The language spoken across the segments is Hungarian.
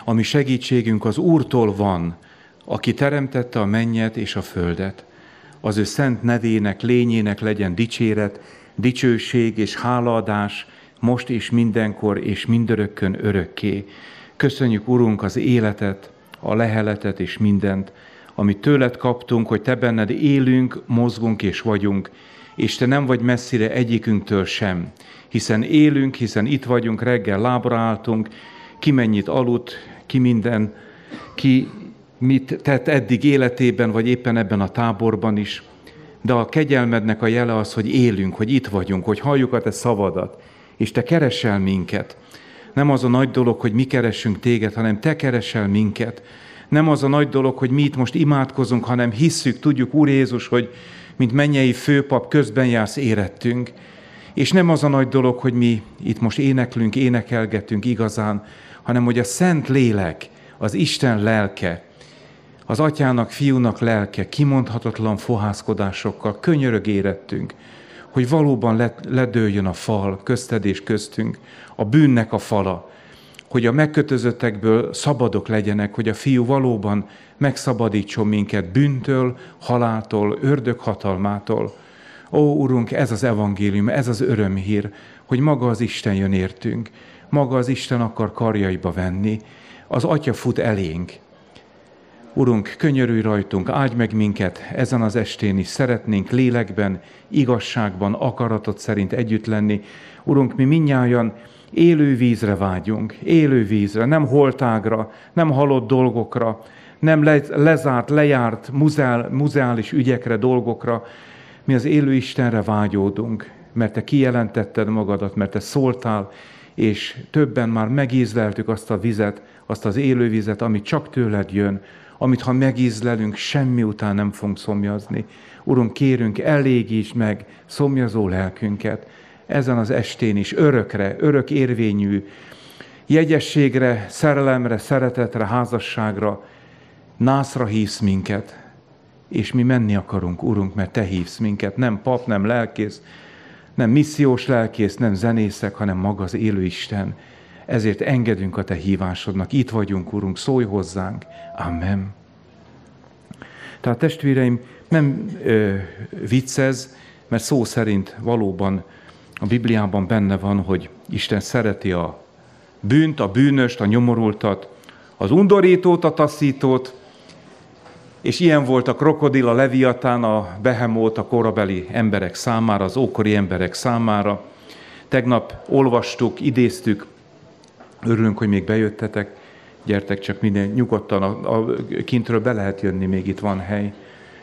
A mi segítségünk az Úrtól van, aki teremtette a mennyet és a földet. Az ő szent nevének, lényének legyen dicséret, dicsőség és hálaadás, most és mindenkor és mindörökkön örökké. Köszönjük, Urunk, az életet, a leheletet és mindent, amit tőled kaptunk, hogy te benned élünk, mozgunk és vagyunk, és te nem vagy messzire egyikünktől sem, hiszen élünk, hiszen itt vagyunk, reggel lábra álltunk, ki mennyit aludt, ki mit tett eddig életében, vagy éppen ebben a táborban is, de a kegyelmednek a jele az, hogy élünk, hogy itt vagyunk, hogy halljuk a te szavadat, és te keresel minket. Nem az a nagy dolog, hogy mi keressünk téged, hanem te keresel minket. Nem az a nagy dolog, hogy mi itt most imádkozunk, hanem hisszük, tudjuk, Úr Jézus, hogy mint mennyei főpap közben jársz érettünk. És nem az a nagy dolog, hogy mi itt most éneklünk, énekelgetünk igazán, hanem hogy a Szent Lélek, az Isten lelke, az Atyának, Fiúnak lelke kimondhatatlan fohászkodásokkal könyörög érettünk, hogy valóban ledőljön a fal közted és köztünk, a bűnnek a fala, hogy a megkötözöttekből szabadok legyenek, hogy a Fiú valóban megszabadítson minket bűntől, haláltól, ördög hatalmától. Ó, Urunk, ez az evangélium, ez az örömhír, hogy maga az Isten jön értünk, maga az Isten akar karjaiba venni, az Atya fut elénk. Urunk, könyörülj rajtunk, áldj meg minket ezen az estén is, szeretnénk lélekben, igazságban, akaratod szerint együtt lenni. Urunk, mi mindnyájan élő vízre vágyunk, élő vízre, nem holtágra, nem halott dolgokra, nem lezárt, lejárt muzeális ügyekre, dolgokra. Mi az élő Istenre vágyódunk, mert te kijelentetted magadat, mert te szóltál, és többen már megízleltük azt a vizet, azt az élő vizet, ami csak tőled jön, amit ha megízlelünk, semmi után nem fogunk szomjazni. Urunk, kérünk, elégítsd meg szomjazó lelkünket ezen az estén is, örökre, örök érvényű, jegyességre, szerelemre, szeretetre, házasságra, nászra hívsz minket, és mi menni akarunk, Urunk, mert te hívsz minket, nem pap, nem lelkész, nem missziós lelkész, nem zenészek, hanem maga az élő Isten. Ezért engedünk a te hívásodnak. Itt vagyunk, Urunk, szólj hozzánk. Amen. Tehát testvéreim, nem viccez, mert szó szerint valóban a Bibliában benne van, hogy Isten szereti a bűnt, a bűnöst, a nyomorultat, az undorítót, a taszítót, és ilyen volt a krokodil, a leviatán, a behemót a korabeli emberek számára, az ókori emberek számára. Tegnap olvastuk, idéztük, örülünk, hogy még bejöttetek, gyertek csak minden nyugodtan, a kintről be lehet jönni, még itt van hely.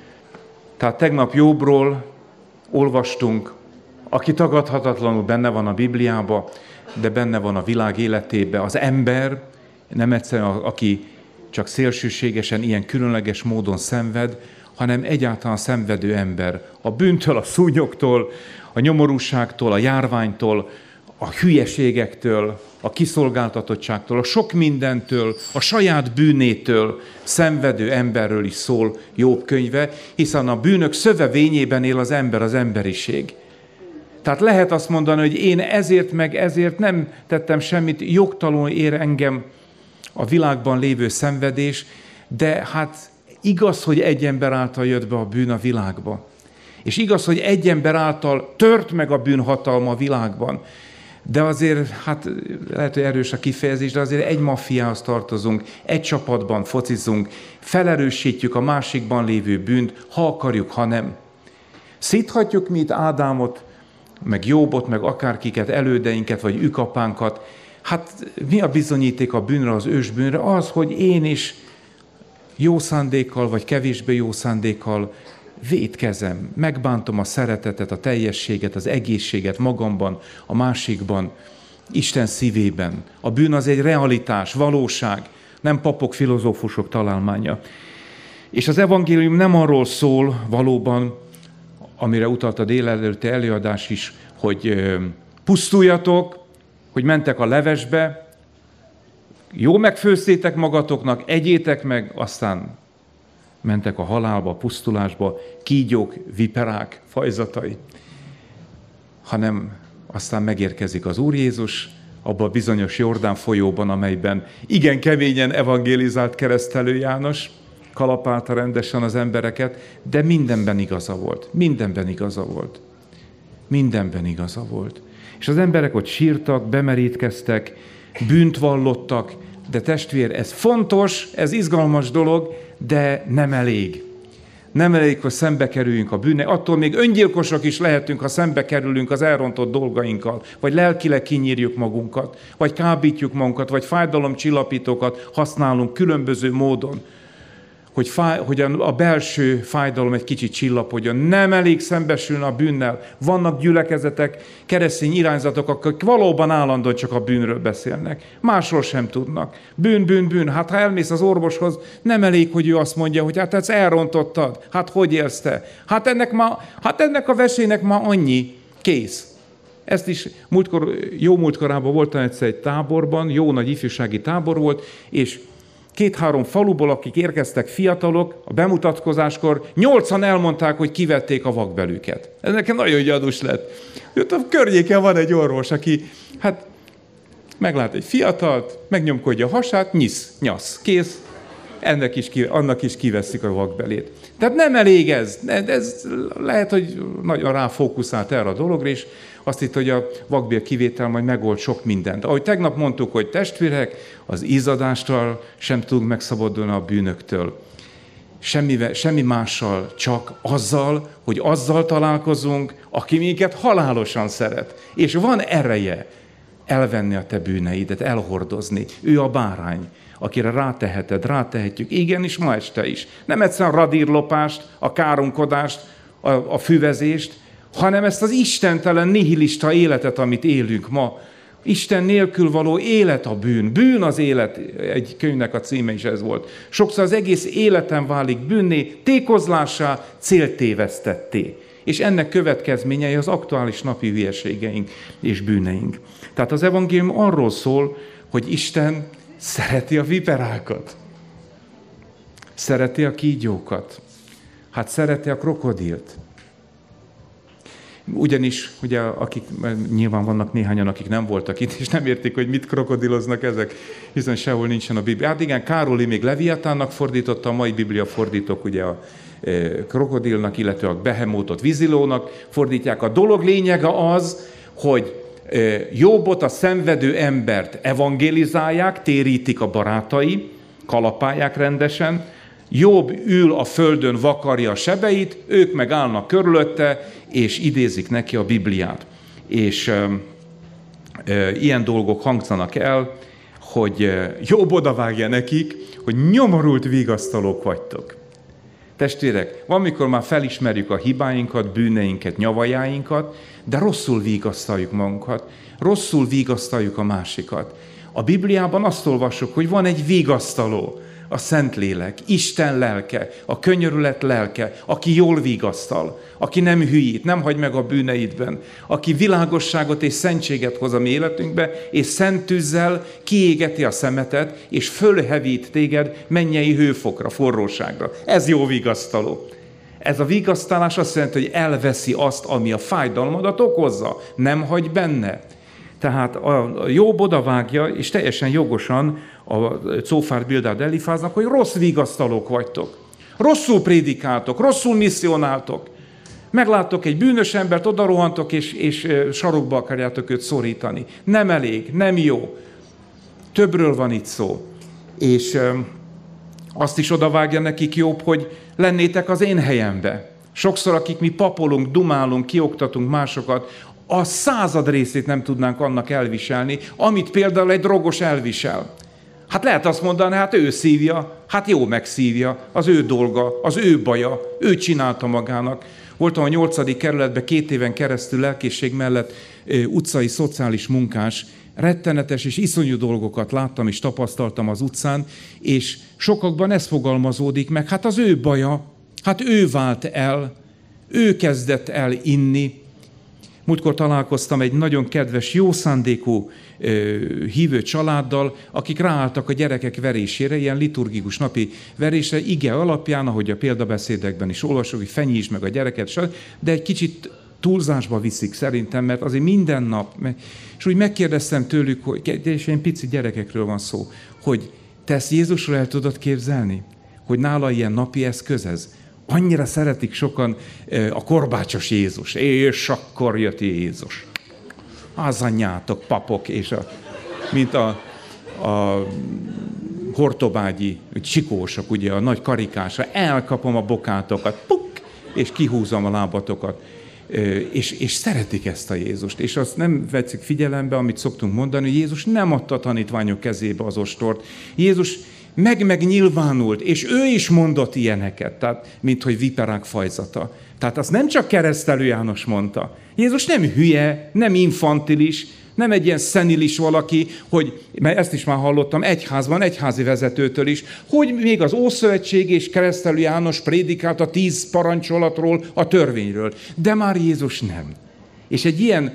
Tehát tegnap Jobbról olvastunk, aki tagadhatatlanul benne van a Bibliában, de benne van a világ életében. Az ember, nem egyszerűen aki csak szélsőségesen, ilyen különleges módon szenved, hanem egyáltalán szenvedő ember. A bűntől, a szúnyogtól, a nyomorúságtól, a járványtól, a hülyeségektől, a kiszolgáltatottságtól, a sok mindentől, a saját bűnétől szenvedő emberről is szól Jobb könyve, hiszen a bűnök szövevényében él az ember, az emberiség. Tehát lehet azt mondani, hogy én ezért meg ezért nem tettem semmit, jogtalanul ér engem a világban lévő szenvedés, de hát igaz, hogy egy ember által jött be a bűn a világba. És igaz, hogy egy ember által tört meg a bűn hatalma a világban. De azért, hát lehet, hogy erős a kifejezés, de azért egy maffiához tartozunk, egy csapatban focizunk, felerősítjük a másikban lévő bűnt, ha akarjuk, ha nem. Szíthatjuk mi itt Ádámot, meg Jobbot, meg akárkiket, elődeinket, vagy ükapánkat. Hát mi a bizonyíték a bűnre, az ősbűnre? Az, hogy én is jó szándékkal, vagy kevésbé jó szándékkal vétkezem, megbántom a szeretetet, a teljességet, az egészséget magamban, a másikban, Isten szívében. A bűn az egy realitás, valóság, nem papok, filozófusok találmánya. És az evangélium nem arról szól valóban, amire utalt a délelőtti előadás is, hogy pusztuljatok, hogy mentek a levesbe, jó megfőzzétek magatoknak, egyétek meg, aztán mentek a halálba, a pusztulásba, kígyók, viperák, fajzatai, hanem aztán megérkezik az Úr Jézus, abban a bizonyos Jordán folyóban, amelyben igen keményen evangélizált Keresztelő János, kalapálta rendesen az embereket, de mindenben igaza volt. Mindenben igaza volt. Mindenben igaza volt. És az emberek ott sírtak, bemerítkeztek, bűnt vallottak, de testvér, ez fontos, ez izgalmas dolog, de nem elég. Nem elég, hogy szembe kerüljünk a bűnnek. Attól még öngyilkosok is lehetünk, ha szembe kerülünk az elrontott dolgainkkal, vagy lelkileg kinyírjuk magunkat, vagy kábítjuk magunkat, vagy fájdalomcsillapítókat használunk különböző módon, hogy a belső fájdalom egy kicsit csillapodjon. Nem elég szembesülni a bűnnel. Vannak gyülekezetek, keresztény irányzatok, akik valóban állandóan csak a bűnről beszélnek. Másról sem tudnak. Bűn, bűn, bűn. Hát ha elmész az orvoshoz, nem elég, hogy ő azt mondja, hogy hát ezt elrontottad. Hát hogy élsz te? Hát ennek a vesének ma annyi. Kész. Ezt is jó múltkorában voltam egyszer egy táborban, jó nagy ifjúsági tábor volt, és 2-3 faluból, akik érkeztek fiatalok, a bemutatkozáskor 8-an elmondták, hogy kivették a vakbelüket. Ez nekem nagyon gyanús lett. Ott a környéken van egy orvos, aki meglát egy fiatalt, megnyomkodja a hasát, nyasz, kész, annak is kiveszik a vakbelét. Tehát nem elég ez. Ez lehet, hogy nagyon ráfókuszált erre a dologra, és azt hitt, hogy a vakbél kivétel majd megold sok mindent. Ahogy tegnap mondtuk, hogy testvérek, az izzadástól sem tudunk megszabadulni a bűnöktől. Semmi mással, csak azzal, hogy azzal találkozunk, aki minket halálosan szeret. És van ereje elvenni a te bűneidet, elhordozni. Ő a bárány, akire rátehetjük. Igenis, ma este is. Nem egyszerűen radírlopást, a káromkodást, a füvezést, hanem ezt az istentelen nihilista életet, amit élünk ma. Isten nélkül való élet a bűn. Bűn az élet, egy könyvnek a címe is ez volt. Sokszor az egész életem válik bűnné, tékozlássá, céltévesztetté. És ennek következményei az aktuális napi hülyeségeink és bűneink. Tehát az evangélium arról szól, hogy Isten szereti a viperákat. Szereti a kígyókat. Hát szereti a krokodilt. Ugyanis, ugye, nyilván vannak néhányan, akik nem voltak itt, és nem értik, hogy mit krokodiloznak ezek, hiszen sehol nincsen a Biblia. Hát igen, Károli még Leviatánnak fordította, a mai Biblia fordítók ugye a krokodilnak, illetve a behemótot vízilónak fordítják. A dolog lényege az, hogy Jobbot, a szenvedő embert evangélizálják, térítik a barátai, kalapálják rendesen, Jobb ül a földön, vakarja a sebeit, ők meg állnak körülötte, és idézik neki a Bibliát. És ilyen dolgok hangzanak el, hogy Jobb odavágja nekik, hogy nyomorult vigasztalók vagytok. Testvérek, van, mikor már felismerjük a hibáinkat, bűneinket, nyavajáinkat, de rosszul vigasztaljuk magunkat, rosszul vigasztaljuk a másikat. A Bibliában azt olvassuk, hogy van egy vigasztaló, a Szentlélek, Isten lelke, a könyörület lelke, aki jól vigasztal, aki nem hülyít, nem hagy meg a bűneidben, aki világosságot és szentséget hoz a mi életünkbe, és szent tűzzel kiégeti a szemetet, és fölhevít téged mennyei hőfokra, forróságra. Ez jó vigasztaló. Ez a vigasztalás azt jelenti, hogy elveszi azt, ami a fájdalmadat okozza, nem hagy benne. Tehát a Jobb odavágja, és teljesen jogosan a Cófár Bildad Elifáznak, hogy rossz vigasztalók vagytok. Rosszul prédikáltok, rosszul misszionáltok. Megláttok egy bűnös embert, oda rohantok, és sarokba akarjátok őt szorítani. Nem elég, nem jó. Többről van itt szó. És azt is odavágja nekik Jobb, hogy lennétek az én helyembe. Sokszor, akik mi papolunk, dumálunk, kioktatunk másokat, a 100 részét nem tudnánk annak elviselni, amit például egy drogos elvisel. Hát lehet azt mondani, hát ő szívja, hát jó megszívja, az ő dolga, az ő baja, ő csinálta magának. Voltam a 8. kerületben 2 éven keresztül lelkészség mellett utcai szociális munkás, rettenetes és iszonyú dolgokat láttam és tapasztaltam az utcán, és sokakban ez fogalmazódik meg, hát az ő baja, hát ő vált el, ő kezdett el inni. Múltkor találkoztam egy nagyon kedves, jó szándékú hívő családdal, akik ráálltak a gyerekek verésére, ilyen liturgikus napi verésre, ige alapján, ahogy a példabeszédekben is olvasok, hogy fenyítsd meg a gyereket, de egy kicsit túlzásba viszik szerintem, mert azért minden nap, és úgy megkérdeztem tőlük, hogy, és ilyen pici gyerekekről van szó, hogy te ezt Jézusról el tudod képzelni? Hogy nála ilyen napi eszköz ez? Annyira szeretik sokan a korbácsos Jézus, és akkor jött Jézus. Az anyátok, papok, és mint a hortobágyi csikósok, ugye a nagy karikásra, elkapom a bokátokat, puk, és kihúzom a lábatokat. És szeretik ezt a Jézust. És azt nem vetszik figyelembe, amit szoktunk mondani, hogy Jézus nem adta a tanítványok kezébe az ostort. Jézus megnyilvánult, és ő is mondott ilyeneket, tehát, mint hogy viperák fajzata. Tehát azt nem csak Keresztelő János mondta. Jézus nem hülye, nem infantilis, nem egy ilyen szenilis valaki, hogy, mert ezt is már hallottam egyházban, egyházi vezetőtől is, hogy még az Ószövetség és Keresztelő János prédikált a 10 parancsolatról, a törvényről. De már Jézus nem. És egy ilyen,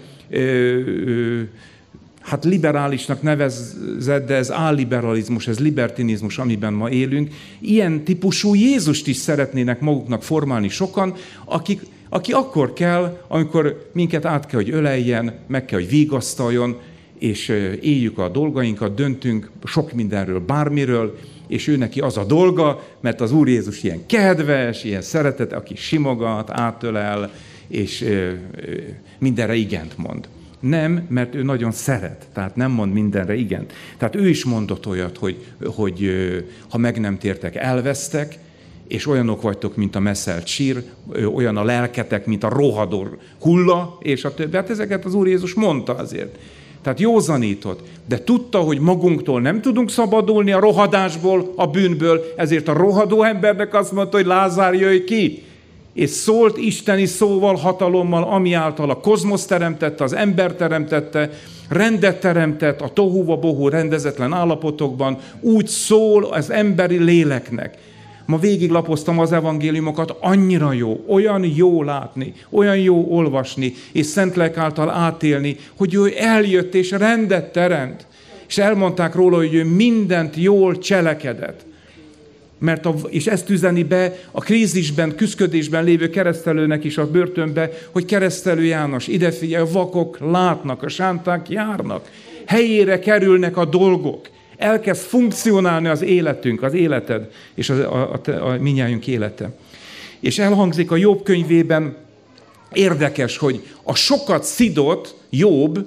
hát liberálisnak nevezett, de ez álliberalizmus, ez libertinizmus, amiben ma élünk, ilyen típusú Jézust is szeretnének maguknak formálni sokan, aki akkor kell, amikor minket át kell, hogy öleljen, meg kell, hogy vigasztaljon, és éljük a dolgainkat, döntünk sok mindenről, bármiről, és ő neki az a dolga, mert az Úr Jézus ilyen kedves, ilyen szeretet, aki simogat, átölel, és mindenre igent mond. Nem, mert ő nagyon szeret, tehát nem mond mindenre igent. Tehát ő is mondott olyat, hogy ha meg nem tértek, elvesztek, és olyanok vagytok, mint a messzelt sír, olyan a lelketek, mint a rohadó hulla, és a többi. Hát ezeket az Úr Jézus mondta azért. Tehát józanított, de tudta, hogy magunktól nem tudunk szabadulni a rohadásból, a bűnből, ezért a rohadó embernek azt mondta, hogy Lázár, jöjj ki! És szólt isteni szóval, hatalommal, ami által a kozmosz teremtette, az ember teremtette, rendet teremtett a tohuva-bohu rendezetlen állapotokban, úgy szól az emberi léleknek. Ma végiglapoztam az evangéliumokat, annyira jó, olyan jó látni, olyan jó olvasni, és Szentlélek által átélni, hogy ő eljött és rendet teremt. És elmondták róla, hogy ő mindent jól cselekedett. És ezt üzeni be a krízisben, küszködésben lévő keresztelőnek is a börtönbe, hogy Keresztelő János, ide figyelj, a vakok látnak, a sánták járnak, helyére kerülnek a dolgok. Elkezd funkcionálni az életünk, az életed, és a mindnyájunk élete. És elhangzik a Jobb könyvében, érdekes, hogy a sokat szidott Jobb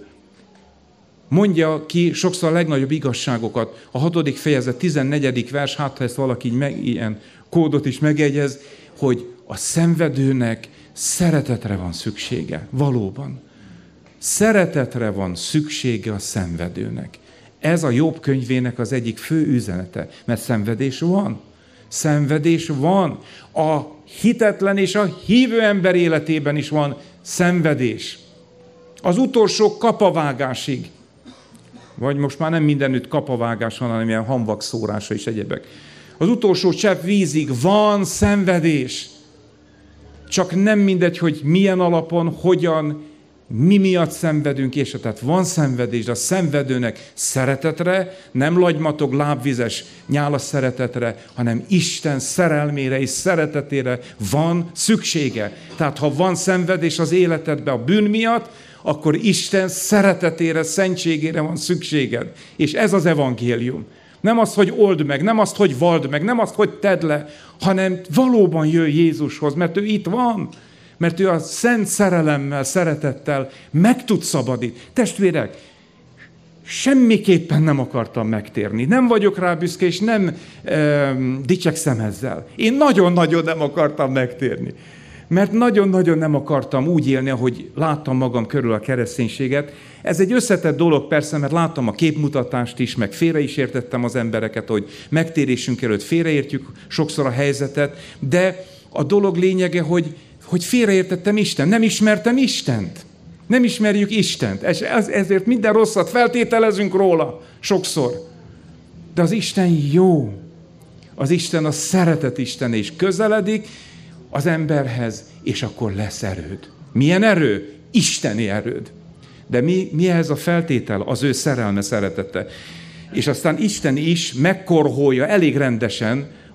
mondja ki sokszor a legnagyobb igazságokat. A 6. fejezet 14. vers, hát ha ezt valaki ilyen kódot is megjegyez, hogy a szenvedőnek szeretetre van szüksége. Valóban. Szeretetre van szüksége a szenvedőnek. Ez a Jobb könyvének az egyik fő üzenete, mert szenvedés van. Szenvedés van. A hitetlen és a hívő ember életében is van szenvedés. Az utolsó kapavágásig, vagy most már nem mindenütt kapavágás van, hanem ilyen hamvagszórása és egyebek. Az utolsó csepp vízig van szenvedés. Csak nem mindegy, hogy milyen alapon, hogyan, mi miatt szenvedünk, és tehát van szenvedés, de a szenvedőnek szeretetre, nem lagymatog, lábvizes, nyálas szeretetre, hanem Isten szerelmére és szeretetére van szüksége. Tehát ha van szenvedés az életedben a bűn miatt, akkor Isten szeretetére, szentségére van szükséged. És ez az evangélium. Nem az, hogy old meg, nem az, hogy vald meg, nem az, hogy tedd le, hanem valóban jöjj Jézushoz, mert ő itt van. Mert ő a szent szerelemmel, szeretettel meg tud szabadítani. Testvérek, semmiképpen nem akartam megtérni. Nem vagyok rá büszke, és nem dicsekszem ezzel. Én nagyon-nagyon nem akartam megtérni. Mert nagyon-nagyon nem akartam úgy élni, ahogy láttam magam körül a kereszténységet. Ez egy összetett dolog persze, mert láttam a képmutatást is, meg félre is értettem az embereket, hogy megtérésünk előtt félreértjük sokszor a helyzetet, de a dolog lényege, hogy félreértettem Istent, nem ismertem Istent. Nem ismerjük Istent. Ezért minden rosszat feltételezünk róla sokszor. De az Isten jó. Az Isten a szeretet Isten, és közeledik az emberhez, és akkor lesz erőd. Milyen erő? Isteni erőd. De mi ehhez a feltétel? Az ő szerelme, szeretete. És aztán Isten is megkorholja elég rendesen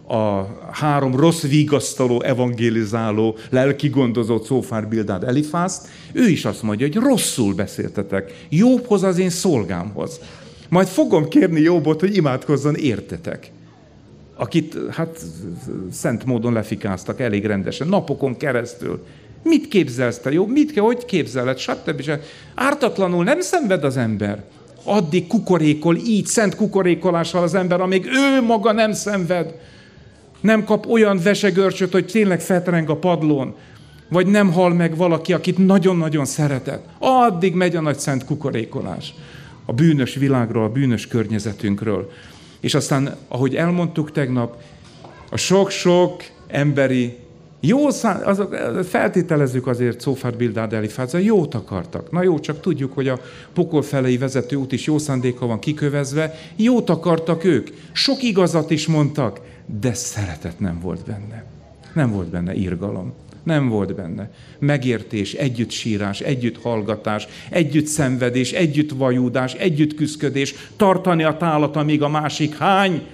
a 3 rossz vigasztaló, evangélizáló, lelkigondozott Szófár Bildad Elifázt, ő is azt mondja, hogy rosszul beszéltetek Jobbhoz, az én szolgámhoz. Majd fogom kérni Jobbot, hogy imádkozzon értetek. Akit hát szent módon lefikáztak elég rendesen, napokon keresztül. Mit képzelsz te, Jobb? Hogy képzeled? Stb. Ártatlanul nem szenved az ember. Addig kukorékol, így szent kukorékolással az ember, amíg ő maga nem szenved. Nem kap olyan vesegörcsöt, hogy tényleg fetreng a padlón, vagy nem hal meg valaki, akit nagyon-nagyon szeretett. Addig megy a nagy szent kukorékolás. A bűnös világról, a bűnös környezetünkről. És aztán, ahogy elmondtuk tegnap, a sok-sok emberi feltételezzük azért Szófár Bildad Elifázzal, jót akartak. Na jó, csak tudjuk, hogy a pokol felé vezető út is jó szándéka van kikövezve. Jót akartak ők. Sok igazat is mondtak, de szeretet nem volt benne. Nem volt benne irgalom. Nem volt benne. Megértés, együtt sírás, együtt hallgatás, együtt szenvedés, együtt vajúdás, együtt küszködés, tartani a tálat, amíg a másik hány.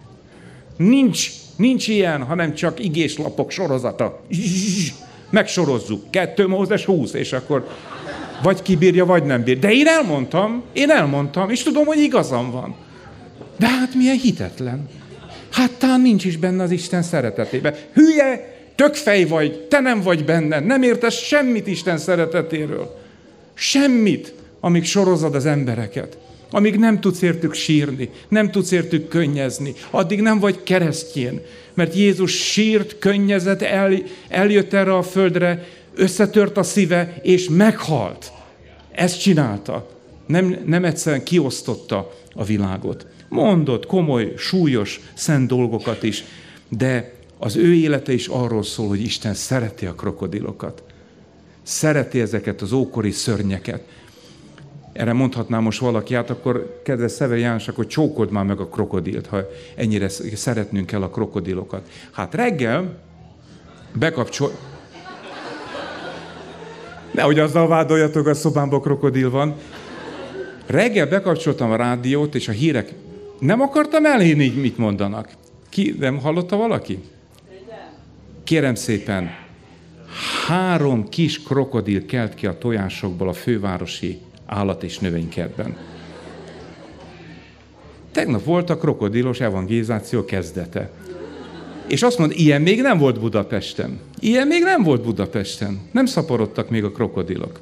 Nincs ilyen, hanem csak igéslapok sorozata. Megsorozzuk. 2 Mózes 20, és akkor vagy kibírja, vagy nem bírja. De én elmondtam, és tudom, hogy igazam van. De hát milyen hitetlen. Hát talán nincs is benne az Isten szeretetében. Hülye, tökfej vagy, te nem vagy benne, nem értesz semmit Isten szeretetéről. Semmit, amíg sorozod az embereket. Amíg nem tudsz értük sírni, nem tudsz értük könnyezni, addig nem vagy keresztjén. Mert Jézus sírt, könnyezett, eljött erre a földre, összetört a szíve, és meghalt. Ezt csinálta. Nem egyszerűen kiosztotta a világot. Mondott komoly, súlyos, szent dolgokat is, de az ő élete is arról szól, hogy Isten szereti a krokodilokat. Szereti ezeket az ókori szörnyeket. Erre mondhatná most valaki, hát akkor kedves Szeveri János, akkor csókold már meg a krokodilt, ha ennyire szeretnünk kell a krokodilokat. Hát reggel nehogy azzal vádoljatok, a szobámban krokodil van. Reggel bekapcsoltam a rádiót, és a hírek nem akartam elhinni, mit mondanak. Nem hallotta valaki? Kérem szépen, 3 kis krokodil kelt ki a tojásokból a fővárosi állat- és növénykertben. Tegnap volt a krokodilos evangelizáció kezdete. És azt mondta, ilyen még nem volt Budapesten. Ilyen még nem volt Budapesten. Nem szaporodtak még a krokodilok.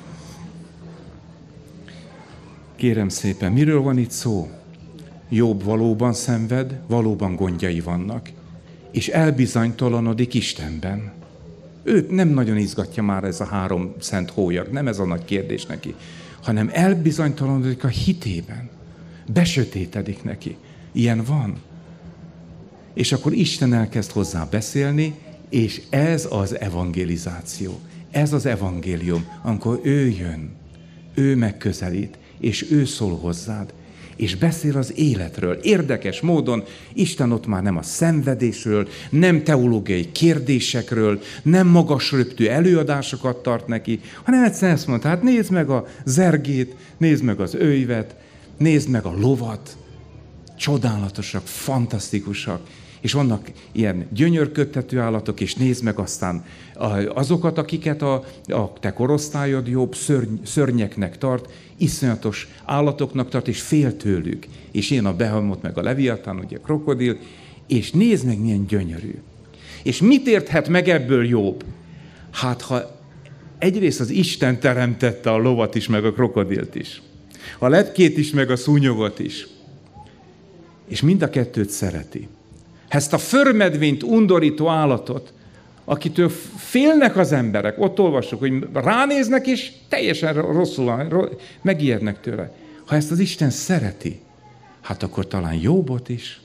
Kérem szépen, miről van itt szó? Jobb valóban szenved, valóban gondjai vannak, és elbizonytalanodik Istenben. Őt nem nagyon izgatja már ez a 3 szent hólyag, nem ez a nagy kérdés neki, hanem elbizonytalanodik a hitében. Besötétedik neki. Ilyen van. És akkor Isten elkezd hozzá beszélni, és ez az evangelizáció. Ez az evangélium, amikor ő jön, ő megközelít, és ő szól hozzád, és beszél az életről. Érdekes módon Isten ott már nem a szenvedésről, nem teológiai kérdésekről, nem magas röptű előadásokat tart neki, hanem egyszerűen ezt mondta, hát nézd meg a zergét, nézd meg az öjvet, nézd meg a lovat, csodálatosak, fantasztikusak, és vannak ilyen gyönyörködtető állatok, és nézd meg aztán azokat, akiket a te korosztályod jobb szörnyeknek tart, iszonyatos állatoknak tart, és fél tőlük. És ilyen a Behamot, meg a Leviatán, ugye a krokodil, és nézd meg, milyen gyönyörű. És mit érthet meg ebből Jobb? Hát, ha egyrészt az Isten teremtette a lovat is, meg a krokodilt is. A lepkét is, meg a szúnyogot is. És mind a kettőt szereti. Ezt a förmedvényt, undorító állatot, akitől félnek az emberek, ott olvassuk, hogy ránéznek, és teljesen rosszul megijednek tőle. Ha ezt az Isten szereti, hát akkor talán Jobbot is.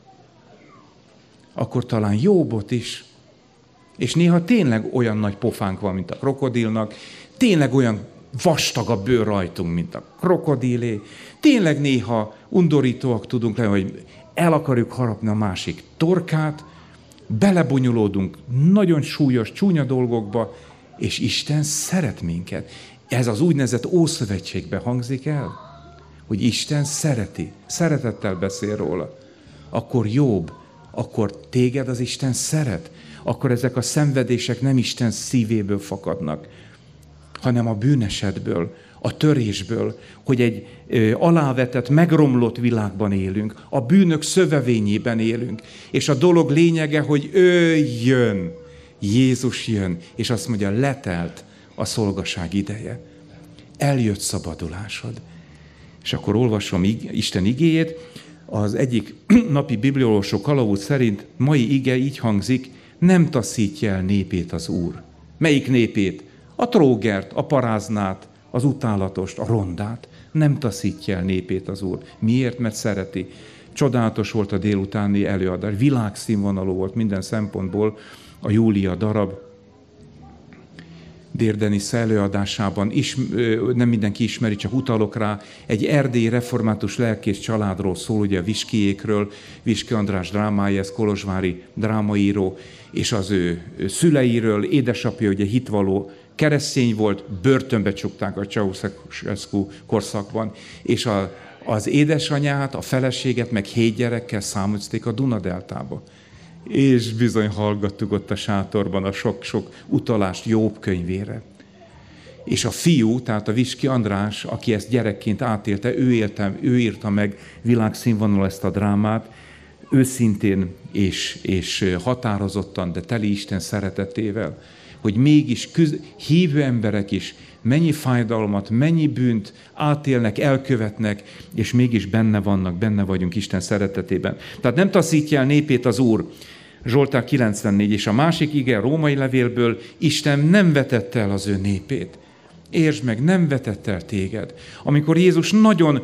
Akkor talán Jobbot is. És néha tényleg olyan nagy pofánk van, mint a krokodilnak, tényleg olyan vastag a bőr rajtunk, mint a krokodilé, tényleg néha undorítóak tudunk lenni, hogy el akarjuk harapni a másik torkát, belebonyolódunk nagyon súlyos, csúnya dolgokba, és Isten szeret minket. Ez az úgynevezett Ószövetségben hangzik el, hogy Isten szereti, szeretettel beszél róla. Akkor Jobb akkor téged az Isten szeret. Akkor ezek a szenvedések nem Isten szívéből fakadnak, hanem a bűnesetből, a törésből, hogy egy alávetett, megromlott világban élünk, a bűnök szövevényében élünk. És a dolog lényege, hogy ő jön, Jézus jön, és azt mondja, letelt a szolgaság ideje. Eljött szabadulásod. És akkor olvasom Isten igéjét. Az egyik napi bibliolvasó kalauz szerint mai ige így hangzik, nem taszítja el népét az Úr. Melyik népét? A trógert, a paráznát, az utálatost, a rondát. Nem taszítja el népét az Úr. Miért? Mert szereti. Csodálatos volt a délutáni előadás. Világszínvonalú volt minden szempontból a Júlia darab. Dérdenisz előadásában nem mindenki ismeri, csak utalok rá, egy erdélyi református lelkész családról szól, ugye a Viskiékről, Viski András drámája, ez kolozsvári drámaíró, és az ő szüleiről, édesapja ugye hitvalló keresztény volt, börtönbe csukták a Ceausescu korszakban, és az édesanyját, a feleséget, meg 7 gyerekkel számozték a Dunadeltába. És bizony hallgattuk ott a sátorban a sok-sok utalást Jobb könyvére. És a fiú, tehát a Viski András, aki ezt gyerekként átélte, ő írta meg világszínvonalon ezt a drámát, őszintén és határozottan, de teli Isten szeretetével, hogy mégis hívő emberek is mennyi fájdalmat, mennyi bűnt átélnek, elkövetnek, és mégis benne vagyunk Isten szeretetében. Tehát nem taszítja el népét az Úr. Zsoltár 94, és a másik ige római levélből, Isten nem vetette el az ő népét. Értsd meg, nem vetette el téged. Amikor Jézus nagyon,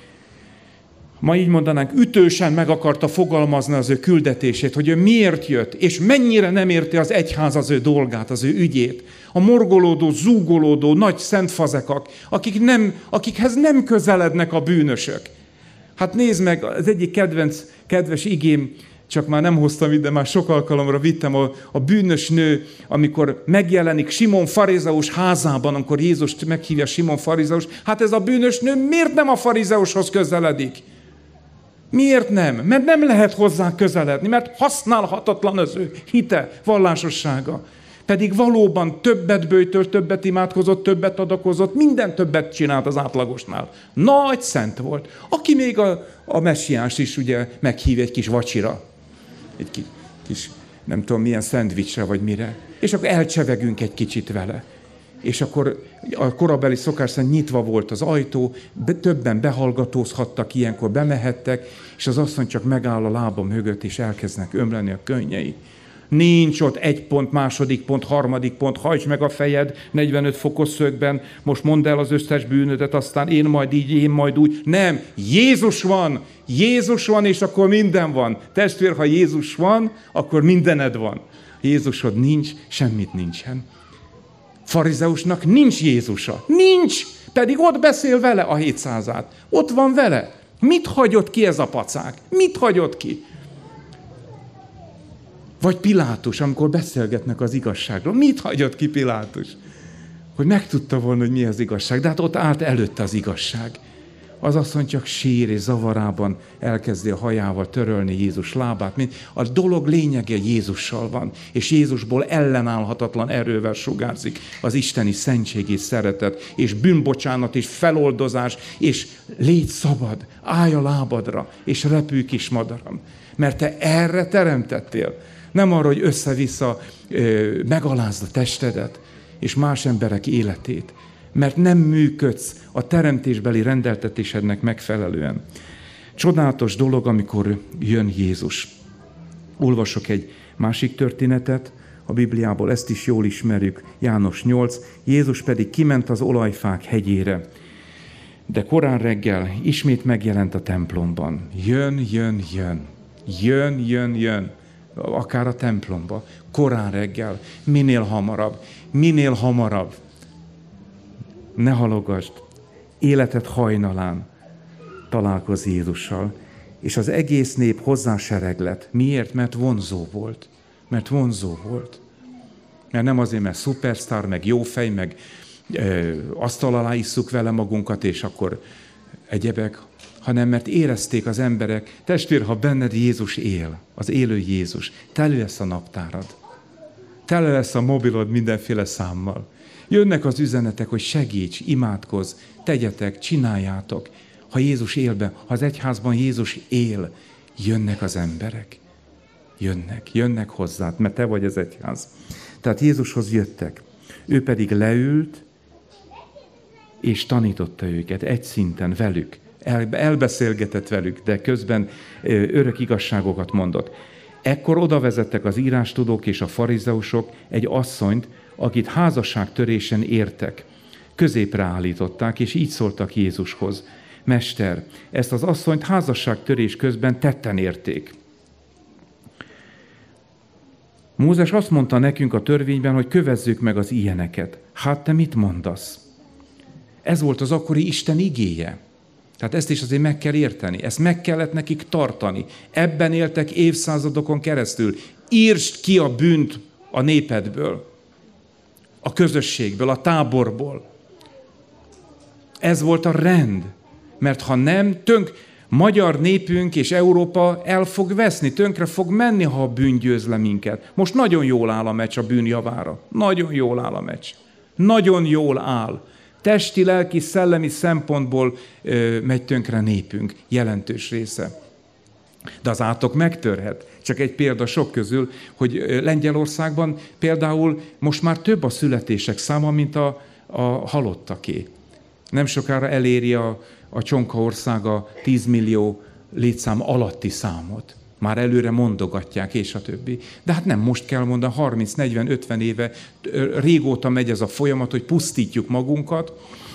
ma így mondanánk, ütősen meg akarta fogalmazni az ő küldetését, hogy ő miért jött, és mennyire nem érti az egyház az ő dolgát, az ő ügyét. A morgolódó, zúgolódó, nagy szentfazekak, akikhez nem közelednek a bűnösök. Hát nézd meg, az egyik kedves igém, csak már nem hoztam ide, már sok alkalomra vittem a bűnös nő, amikor megjelenik Simon farizeus házában, amikor Jézus meghívja Simon farizeus. Hát ez a bűnös nő miért nem a farizeushoz közeledik? Miért nem? Mert nem lehet hozzá közeledni, mert használhatatlan az ő hite, vallásossága. Pedig valóban többet böjtölt, többet imádkozott, többet adakozott, minden többet csinált az átlagosnál. Nagy szent volt. Aki még a messiás is ugye meghív egy kis vacsira. Egy kis, nem tudom milyen szendvicsre vagy mire. És akkor elcsevegünk egy kicsit vele. És akkor a korabeli szokás szerint nyitva volt az ajtó, többen behallgatózhattak, ilyenkor bemehettek, és az asszony csak megáll a lába mögött, és elkezdnek ömleni a könnyei. Nincs ott 1 pont, 2. pont, 3. pont, hajtsd meg a fejed 45 fokos szögben, most mondd el az összes bűnödet, aztán én majd így, én majd úgy. Nem, Jézus van, és akkor minden van. Testvér, ha Jézus van, akkor mindened van. Jézusod nincs, semmit nincsen. Farizeusnak nincs Jézusa. Nincs! Pedig ott beszél vele a 700-át. Ott van vele. Mit hagyott ki ez a pacák? Mit hagyott ki? Vagy Pilátus, amikor beszélgetnek az igazságról. Mit hagyott ki Pilátus? Hogy megtudta volna, hogy mi az igazság. De hát ott állt előtte az igazság. Az asszony csak sír és zavarában elkezdi a hajával törölni Jézus lábát. A dolog lényege Jézussal van, és Jézusból ellenállhatatlan erővel sugárzik az isteni szentség és szeretet, és bűnbocsánat, és feloldozás, és légy szabad, állj a lábadra, és repülj kis madaram. Mert te erre teremtettél. Nem arra, hogy össze-vissza megalázd a testedet, és más emberek életét. Mert nem működsz a teremtésbeli rendeltetésednek megfelelően. Csodálatos dolog, amikor jön Jézus. Olvasok egy másik történetet a Bibliából, ezt is jól ismerjük, János 8. Jézus pedig kiment az olajfák hegyére, de korán reggel ismét megjelent a templomban. Jön, akár a templomba, korán reggel, minél hamarabb. Ne halogasd, életed hajnalán találkozz Jézussal, és az egész nép hozzásereglett. Miért? Mert vonzó volt. Mert nem azért, mert szupersztár, meg jófej, meg asztal alá isszuk vele magunkat, és akkor egyebek, hanem mert érezték az emberek, testvér, ha benned Jézus él, az élő Jézus, tele lesz a naptárad. Tele lesz a mobilod mindenféle számmal. Jönnek az üzenetek, hogy segíts, imádkozz, tegyetek, csináljátok. Ha Jézus él be, ha az egyházban Jézus él, jönnek az emberek. Jönnek hozzád, mert te vagy az egyház. Tehát Jézushoz jöttek. Ő pedig leült, és tanította őket egy szinten velük. Elbeszélgetett velük, de közben örök igazságokat mondott. Ekkor oda vezettek az írástudók és a farizeusok egy asszonyt, akit házasságtörésen értek. Középre állították, és így szóltak Jézushoz. Mester, ezt az asszonyt házasságtörés közben tetten érték. Mózes azt mondta nekünk a törvényben, hogy kövezzük meg az ilyeneket. Hát te mit mondasz? Ez volt az akkori Isten igéje. Tehát ezt is azért meg kell érteni. Ezt meg kellett nekik tartani. Ebben éltek évszázadokon keresztül. Írtsd ki a bűnt a népedből, a közösségből, a táborból. Ez volt a rend. Mert ha nem, magyar népünk és Európa el fog veszni, tönkre fog menni, ha a bűn győz le minket. Most nagyon jól áll a meccs a bűn javára. Nagyon jól áll a meccs. Nagyon jól áll. Testi, lelki, szellemi szempontból megy tönkre népünk, jelentős része. De az átok megtörhet. Csak egy példa sok közül, hogy Lengyelországban például most már több a születések száma, mint a halottaké. Nem sokára eléri a csonka országa 10 millió létszám alatti számot. Már előre mondogatják, és a többi. De hát nem most kell mondani, 30, 40, 50 éve régóta megy ez a folyamat, hogy pusztítjuk magunkat,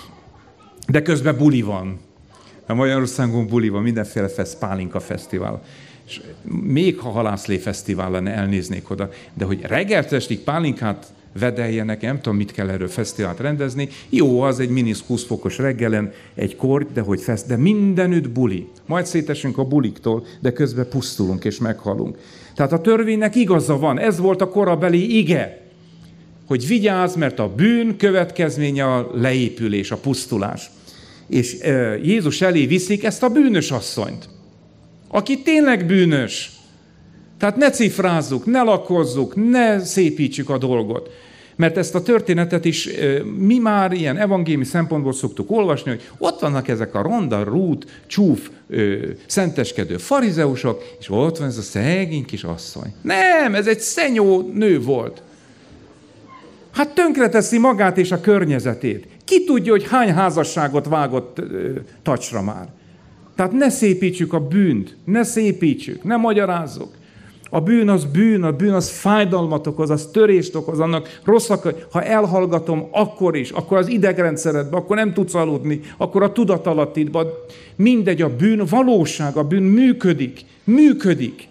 de közben buli van. A Magyarországon buli van, mindenféle pálinka fesztivál. És még ha halászlé fesztivál lenne, elnéznék oda, de hogy reggeltől estig pálinkát vedeljenek, nem tudom, mit kell erről fesztivált rendezni. Jó, az egy -20 fokos reggelen, egy korty, de mindenütt buli. Majd szétesünk a buliktól, de közben pusztulunk és meghalunk. Tehát a törvénynek igaza van. Ez volt a korabeli ige, hogy vigyázz, mert a bűn következménye a leépülés, a pusztulás. És Jézus elé viszik ezt a bűnös asszonyt, aki tényleg bűnös. Tehát ne cifrázzuk, ne lakozzuk, ne szépítsük a dolgot. Mert ezt a történetet is mi már ilyen evangéliumi szempontból szoktuk olvasni, hogy ott vannak ezek a ronda, rút, csúf, szenteskedő farizeusok, és ott van ez a szegény kis asszony. Nem, ez egy szenyó nő volt. Hát tönkreteszi magát és a környezetét. Ki tudja, hogy hány házasságot vágott tacsra már. Tehát ne szépítsük a bűnt, ne szépítsük, ne magyarázzuk. A bűn az fájdalmat okoz, az törést okoz, annak rosszak, ha elhallgatom, akkor is, akkor az idegrendszeredben, akkor nem tudsz aludni, akkor a tudatalattidban. Mindegy, a bűn valóság, a bűn működik.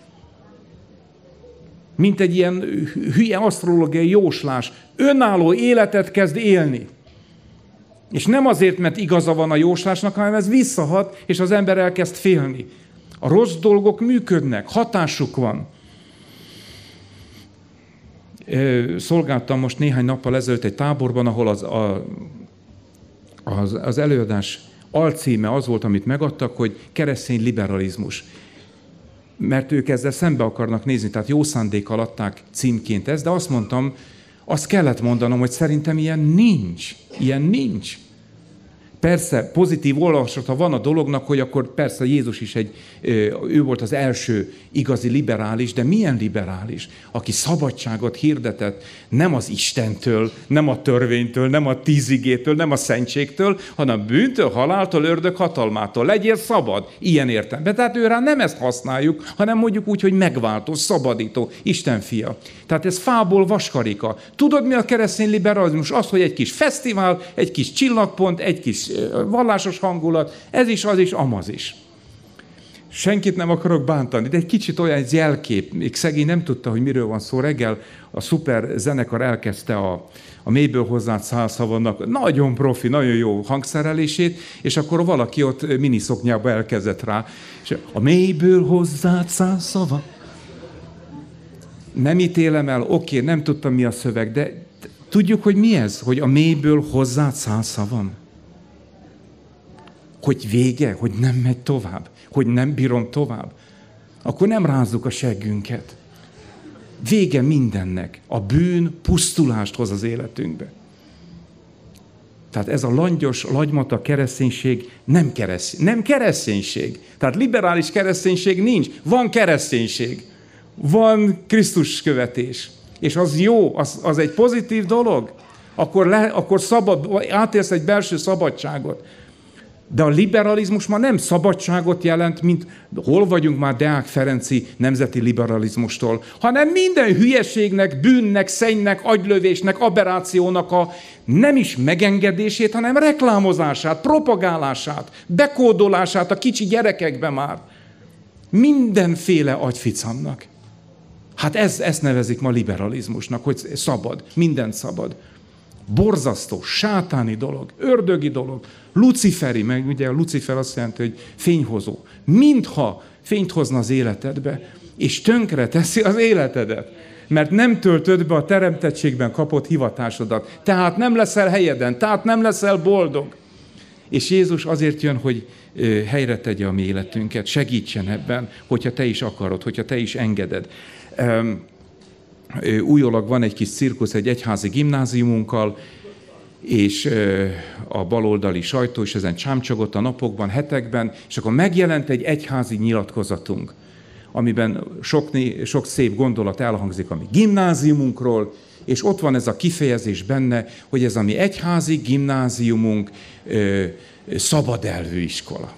Mint egy ilyen hülye asztrológiai jóslás. Önálló életet kezd élni. És nem azért, mert igaza van a jóslásnak, hanem ez visszahat, és az ember elkezd félni. A rossz dolgok működnek, hatásuk van. Szolgáltam most néhány nappal ezelőtt egy táborban, ahol az előadás alcíme az volt, amit megadtak, hogy keresztény liberalizmus. Mert ők ezzel szembe akarnak nézni, tehát jó szándékkal adták címként ezt, de azt mondtam, azt kellett mondanom, hogy szerintem ilyen nincs. Persze, pozitív olvasata van a dolognak, hogy akkor persze Jézus is ő volt az első igazi liberális, de milyen liberális? Aki szabadságot hirdetett nem az Istentől, nem a törvénytől, nem a 10 igétől, nem a szentségtől, hanem bűntől, haláltól, ördög hatalmától. Legyél szabad, ilyen értelemben. Tehát őrá nem ezt használjuk, hanem mondjuk úgy, hogy megváltó, szabadító, Isten fia. Tehát ez fából vaskarika. Tudod, mi a keresztény liberalizmus? Az, hogy egy kis fesztivál, egy kis csillagpont, egy kis vallásos hangulat, ez is, az is, amaz is. Senkit nem akarok bántani, de egy kicsit olyan jelkép, még szegény nem tudta, hogy miről van szó. Reggel a szuper zenekar elkezdte a Mélyből hozzád szálszavannak nagyon profi, nagyon jó hangszerelését, és akkor valaki ott miniszoknyába elkezdett rá. És a Mélyből hozzád szálszava. Nem ítélem el, oké, nem tudtam, mi a szöveg, de tudjuk, hogy mi ez, hogy a mélyből hozzád szálszavam. hogy vége, hogy nem megy tovább, hogy nem bírom tovább, akkor nem rázzuk a seggünket. Vége mindennek. A bűn pusztulást hoz az életünkbe. Tehát ez a langyos, lagymata kereszténység nem kereszténység. Tehát liberális kereszténység nincs. Van kereszténység. Van Krisztus követés. És az jó, az egy pozitív dolog. Akkor szabad, átélsz egy belső szabadságot. De a liberalizmus már nem szabadságot jelent, mint hol vagyunk már Deák Ferenci nemzeti liberalizmustól, hanem minden hülyeségnek, bűnnek, szennynek, agylövésnek, aberrációnak a nem is megengedését, hanem reklámozását, propagálását, bekódolását a kicsi gyerekekbe már. Mindenféle agyficamnak. Hát ezt nevezik ma liberalizmusnak, hogy szabad, mindent szabad. Borzasztó, sátáni dolog, ördögi dolog, luciferi, meg ugye a Lucifer azt jelenti, hogy fényhozó. Mintha fényt hozna az életedbe, és tönkre teszi az életedet. Mert nem töltöd be a teremtettségben kapott hivatásodat. Tehát nem leszel helyeden, tehát nem leszel boldog. És Jézus azért jön, hogy helyre tegye a mi életünket, segítsen ebben, hogyha te is akarod, hogyha te is engeded. Újólag van egy kis cirkusz egy egyházi gimnáziumunkkal, és a baloldali sajtó is ezen csámcsogott a napokban, hetekben, és akkor megjelent egy egyházi nyilatkozatunk, amiben sok szép gondolat elhangzik a mi gimnáziumunkról, és ott van ez a kifejezés benne, hogy ez a mi egyházi gimnáziumunk szabad elvű iskola.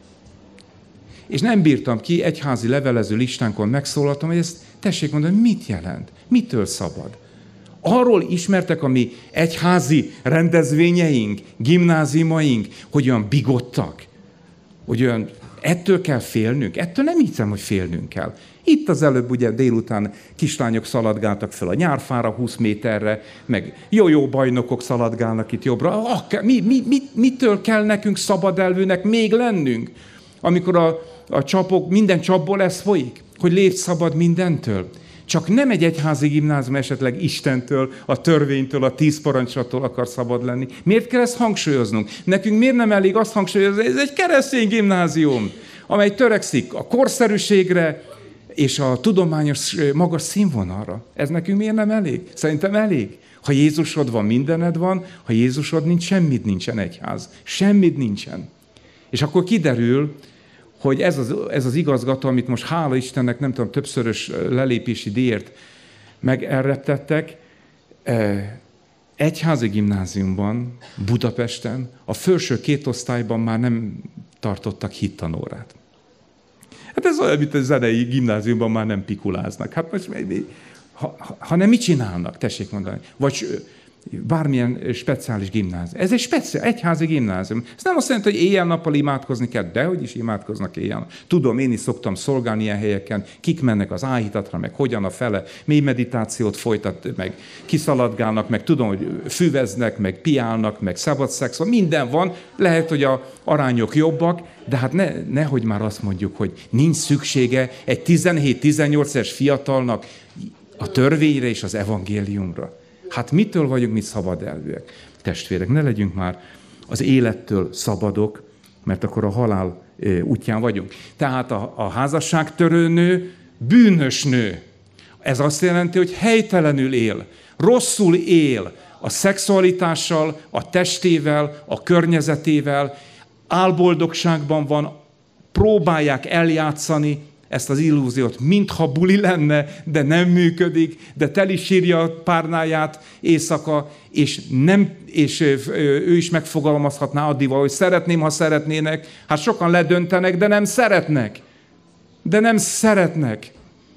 És nem bírtam ki, egyházi levelező listánkon megszólaltam, hogy ezt tessék mondani, mit jelent? Mitől szabad? Arról ismertek a mi egyházi rendezvényeink, gimnáziumaink, hogy olyan bigottak, hogy olyan, ettől kell félnünk. Ettől nem hiszem, hogy félnünk kell. Itt az előbb ugye délután kislányok szaladgáltak fel a nyárfára 20 méterre, meg jó bajnokok szaladgálnak itt jobbra. Mitől kell nekünk szabad elvűnek még lennünk? Amikor a csapok, minden csapból ez folyik, hogy légy szabad mindentől. Csak nem egy egyházi gimnázium esetleg Istentől, a törvénytől, a 10 parancslattól akar szabad lenni. Miért kell ezt hangsúlyoznunk? Nekünk miért nem elég azt hangsúlyozni, ez egy keresztény gimnázium, amely törekszik a korszerűségre és a tudományos magas színvonalra. Ez nekünk miért nem elég? Szerintem elég. Ha Jézusod van, mindened van, ha Jézusod nincs, semmit nincsen egyház. Semmit nincsen. És akkor kiderül, hogy ez az igazgató, amit most hála Istennek, nem tudom, többszörös lelépési díjért megerrettettek, egyházi gimnáziumban, Budapesten, a felső 2 osztályban már nem tartottak hittanórát. Hát ez olyan, mint a zenei gimnáziumban már nem pikuláznak. Hát most, hanem mit csinálnak, tessék mondani? Vagy bármilyen speciális gimnázium. Ez egy egyházi gimnázium. Ez nem azt jelenti, hogy éjjel-nappal imádkozni kell, de hogy is imádkoznak éjjel. Tudom, én is szoktam szolgálni ilyen helyeken, kik mennek az áhítatra, meg hogyan a fele, mély meditációt folytat, meg kiszaladgálnak, meg tudom, hogy füveznek, meg piálnak, meg szabad szex, minden van. Lehet, hogy a arányok jobbak, de hát nehogy már azt mondjuk, hogy nincs szüksége egy 17-18 éves fiatalnak a törvényre és az evangéliumra. Hát mitől vagyunk mi szabad elvűek? Testvérek, ne legyünk már az élettől szabadok, mert akkor a halál útján vagyunk. Tehát a házasságtörő nő bűnös nő. Ez azt jelenti, hogy helytelenül él, rosszul él a szexualitással, a testével, a környezetével, álboldogságban van, próbálják eljátszani ezt az illúziót, mintha buli lenne, de nem működik, de teli sírja a párnáját éjszaka, és ő is megfogalmazhatná addival, hogy szeretném, ha szeretnének. Hát sokan ledöntenek, de nem szeretnek. De nem szeretnek.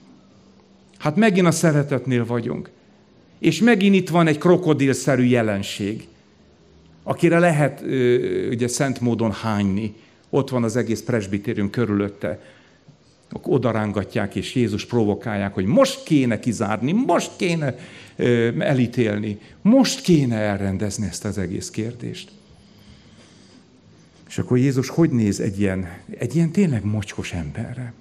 Hát megint a szeretetnél vagyunk. És megint itt van egy krokodilszerű jelenség, akire lehet ugye szent módon hányni. Ott van az egész presbitérium körülötte. Odarángatják, és Jézus provokálják, hogy most kéne kizárni, most kéne elítélni, most kéne elrendezni ezt az egész kérdést. És akkor Jézus hogy néz egy ilyen tényleg mocskos emberre?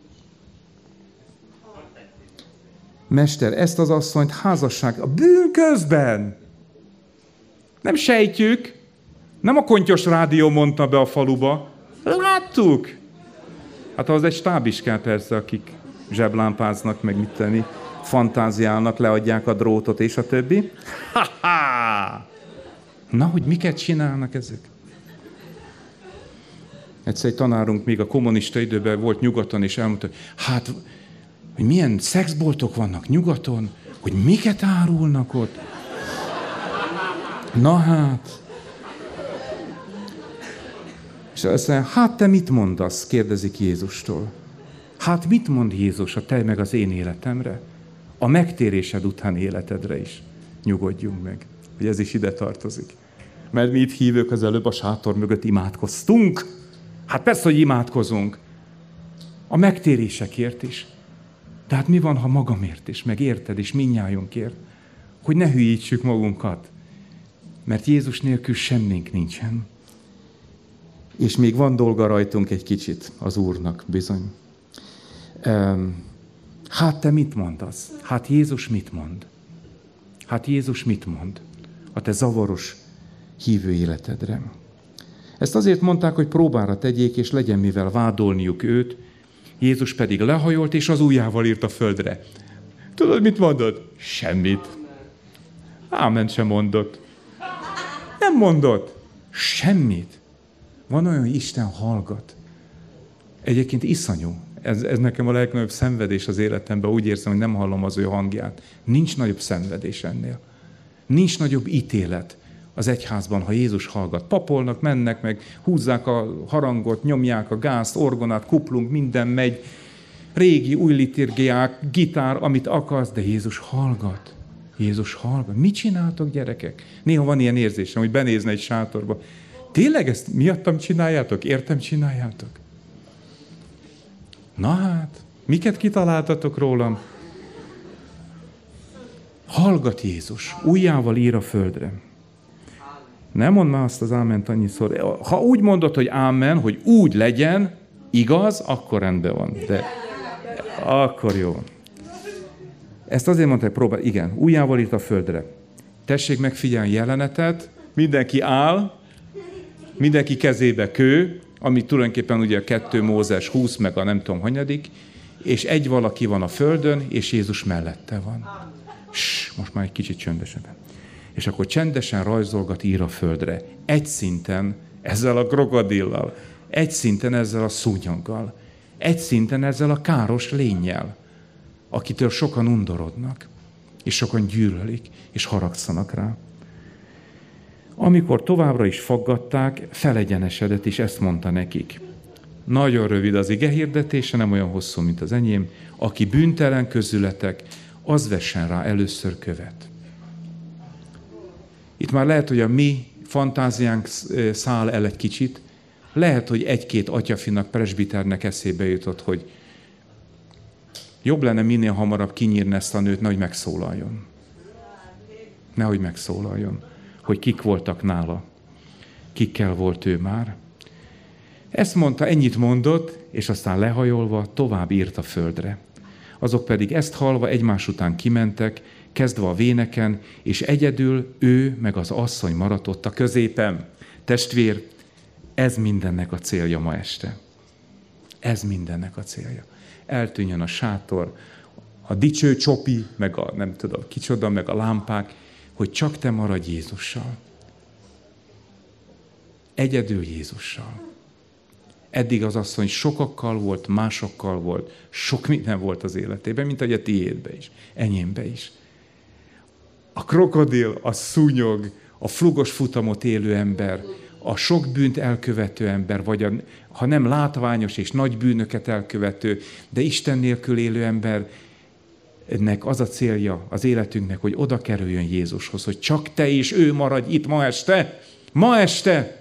Mester, ezt az asszonyt házasság, a bűn közben. Nem sejtjük, Nem a Kontyos Rádió mondta be a faluba. Láttuk! Hát az egy stáb is kell persze, akik zseblámpáznak, meg mit tenni, fantáziálnak, leadják a drótot és a többi. Ha-ha! Na, hogy miket csinálnak ezek? Egyszer egy tanárunk még a kommunista időben volt nyugaton, és elmondta, hogy hogy milyen szexboltok vannak nyugaton, hogy miket árulnak ott. Na hát. És azt mondja, hát te mit mondasz? Kérdezik Jézustól. Hát mit mond Jézus a te meg az én életemre? A megtérésed után életedre is. Nyugodjunk meg, hogy ez is ide tartozik. Mert mi itt hívők az előbb a sátor mögött imádkoztunk. Hát persze, hogy imádkozunk. A megtérésekért is. De hát mi van, ha magamért is, meg érted is, mindnyájunkért? Hogy ne hülyítsük magunkat. Mert Jézus nélkül semmink nincsen. És még van dolga rajtunk egy kicsit az Úrnak, bizony. Hát te mit mondasz? Hát Jézus mit mond? Hát Jézus mit mond a te zavaros hívő életedre? Ezt azért mondták, hogy próbára tegyék, és legyen mivel vádolniuk őt. Jézus pedig lehajolt, és az ujjával írt a földre. Tudod, mit mondott? Semmit. Ámen sem mondott. Nem mondott. Semmit. Van olyan, hogy Isten hallgat. Egyébként iszonyú. Ez nekem a legnagyobb szenvedés az életemben. Úgy érzem, hogy nem hallom az ő hangját. Nincs nagyobb szenvedés ennél. Nincs nagyobb ítélet az egyházban, ha Jézus hallgat. Papolnak, mennek meg, húzzák a harangot, nyomják a gázt, orgonát, kuplunk, minden megy. Régi, új liturgiák, gitár, amit akarsz, de Jézus hallgat. Jézus hallgat. Mit csináltok, gyerekek? Néha van ilyen érzésem, hogy benézne egy sátorba. Tényleg ezt miattam csináljátok? Értem csináljátok? Na hát, miket kitaláltatok rólam? Hallgat Jézus, ujjával ír a földre. Nem mondd már azt az áment annyiszor. Ha úgy mondod, hogy ámen, hogy úgy legyen, igaz, akkor rendben van. De akkor jó. Ezt azért mondta, hogy próbál. Igen, ujjával írt a földre. Tessék megfigyelni jelenetet, mindenki áll, mindenki kezébe kő, ami tulajdonképpen ugye a 2 Mózes 20, meg a nem tudom hanyadik, és egy valaki van a földön, és Jézus mellette van. Most már egy kicsit csöndesebben. És akkor csendesen rajzolgat, ír a földre. Egy szinten ezzel a krokodillal, egy szinten ezzel a szúnyoggal, egy szinten ezzel a káros lénnyel, akitől sokan undorodnak, és sokan gyűlölik, és haragszanak rá. Amikor továbbra is faggatták, felegyenesedett, és ezt mondta nekik. Nagyon rövid az ige hirdetése, nem olyan hosszú, mint az enyém. Aki bűntelen közületek, az vessen rá először követ. Itt már lehet, hogy a mi fantáziánk száll el egy kicsit. Lehet, hogy egy-két atyafinak, presbiternek eszébe jutott, hogy jobb lenne minél hamarabb kinyírni ezt a nőt, nehogy megszólaljon. Nehogy megszólaljon. Hogy kik voltak nála. Kikkel volt ő már. Ezt mondta, ennyit mondott, és aztán lehajolva tovább írt a földre. Azok pedig ezt hallva egymás után kimentek, kezdve a véneken, és egyedül ő meg az asszony maradt ott a középen. Testvér, ez mindennek a célja ma este. Ez mindennek a célja. Eltűnjön a sátor, a dicső csopi, meg a nem tudom kicsoda, meg a lámpák, hogy csak te maradj Jézussal. Egyedül Jézussal. Eddig az asszony sokakkal volt, másokkal volt, sok minden volt az életében, mint ahogy a tiédbe is, enyémbe is. A krokodil, a szúnyog, a flugos futamot élő ember, a sok bűnt elkövető ember, vagy ha nem látványos és nagy bűnöket elkövető, de Isten nélkül élő ember, ennek az a célja az életünknek, hogy oda kerüljön Jézushoz, hogy csak te és ő maradj itt ma este. Ma este!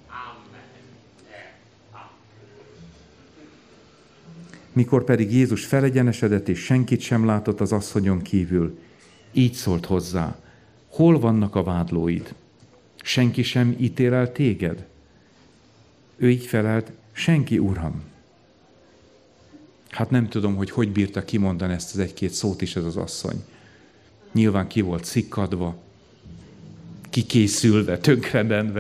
Mikor pedig Jézus felegyenesedett, és senkit sem látott az asszonyon kívül, így szólt hozzá, hol vannak a vádlóid? Senki sem ítél el téged? Ő így felelt, senki, Uram. Hát nem tudom, hogy bírta kimondani ezt az egy-két szót is ez az asszony. Nyilván ki volt szikkadva, kikészülve, tönkremenve,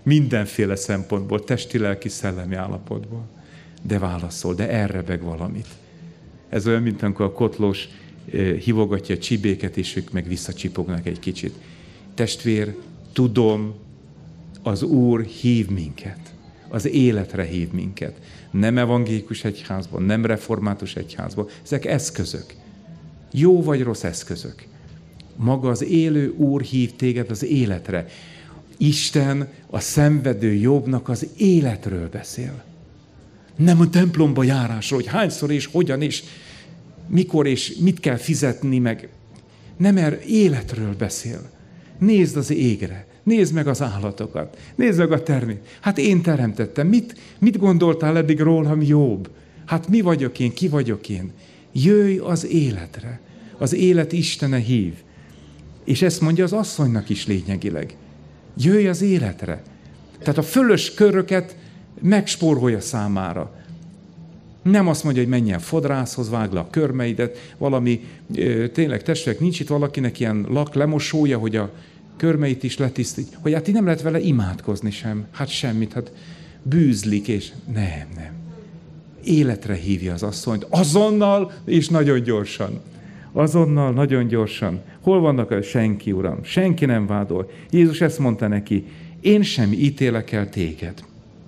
Mindenféle szempontból, testi, lelki, szellemi állapotból. De válaszol, de elrebeg valamit. Ez olyan, mint amikor a kotlós hívogatja a csibéket, és ők meg visszacsipognak egy kicsit. Testvér, tudom, az Úr hív minket. Az életre hív minket. Nem evangélikus egyházban, nem református egyházban. Ezek eszközök. Jó vagy rossz eszközök. Maga az élő Úr hív téged az életre. Isten a szenvedő Jobbnak az életről beszél. Nem a templomba járásról, hogy hányszor és hogyan és mikor és mit kell fizetni meg. Nem, mert életről beszél. Nézd az égre, nézd meg az állatokat, nézd meg a természet. Hát én teremtettem. Mit gondoltál eddig rólam, Jobb? Hát mi vagyok én, ki vagyok én? Jöjj az életre. Az élet Istene hív. És ezt mondja az asszonynak is lényegileg. Jöjj az életre. Tehát a fölös köröket megspórolja számára. Nem azt mondja, hogy menjen fodrászhoz, vágd le a körmeidet, valami, tényleg testvérek, nincs itt valakinek ilyen laklemosója, hogy a körmeit is letisztít, hogy hát így nem lehet vele imádkozni sem. Hát semmit, hát bűzlik, és nem. Életre hívja az asszonyt, azonnal és nagyon gyorsan. Azonnal, nagyon gyorsan. Hol vannak? Senki, Uram. Senki nem vádol. Jézus ezt mondta neki, én sem ítélek el téged.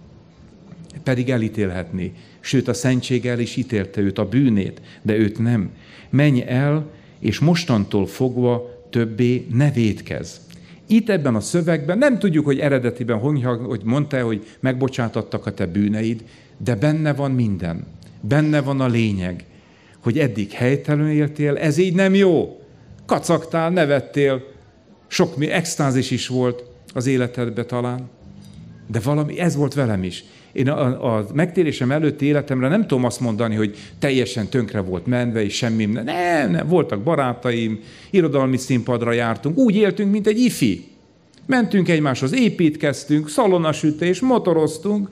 Pedig elítélhetné. Sőt, a szentség el is ítélte őt, a bűnét, de őt nem. Menj el, és mostantól fogva többé ne vétkezz. Itt ebben a szövegben nem tudjuk, hogy eredetiben hogy mondta, hogy megbocsátattak a te bűneid, de benne van minden. Benne van a lényeg, hogy eddig helytelenül éltél, ez így nem jó. Kacagtál, nevettél, sok extázis is volt az életedben talán, de valami, ez volt velem is. Én a megtérésem előtti életemre nem tudom azt mondani, hogy teljesen tönkre volt menve, és semmi nem. Voltak barátaim, irodalmi színpadra jártunk, úgy éltünk, mint egy ifi. Mentünk egymáshoz, építkeztünk, szalonasütés, motoroztunk,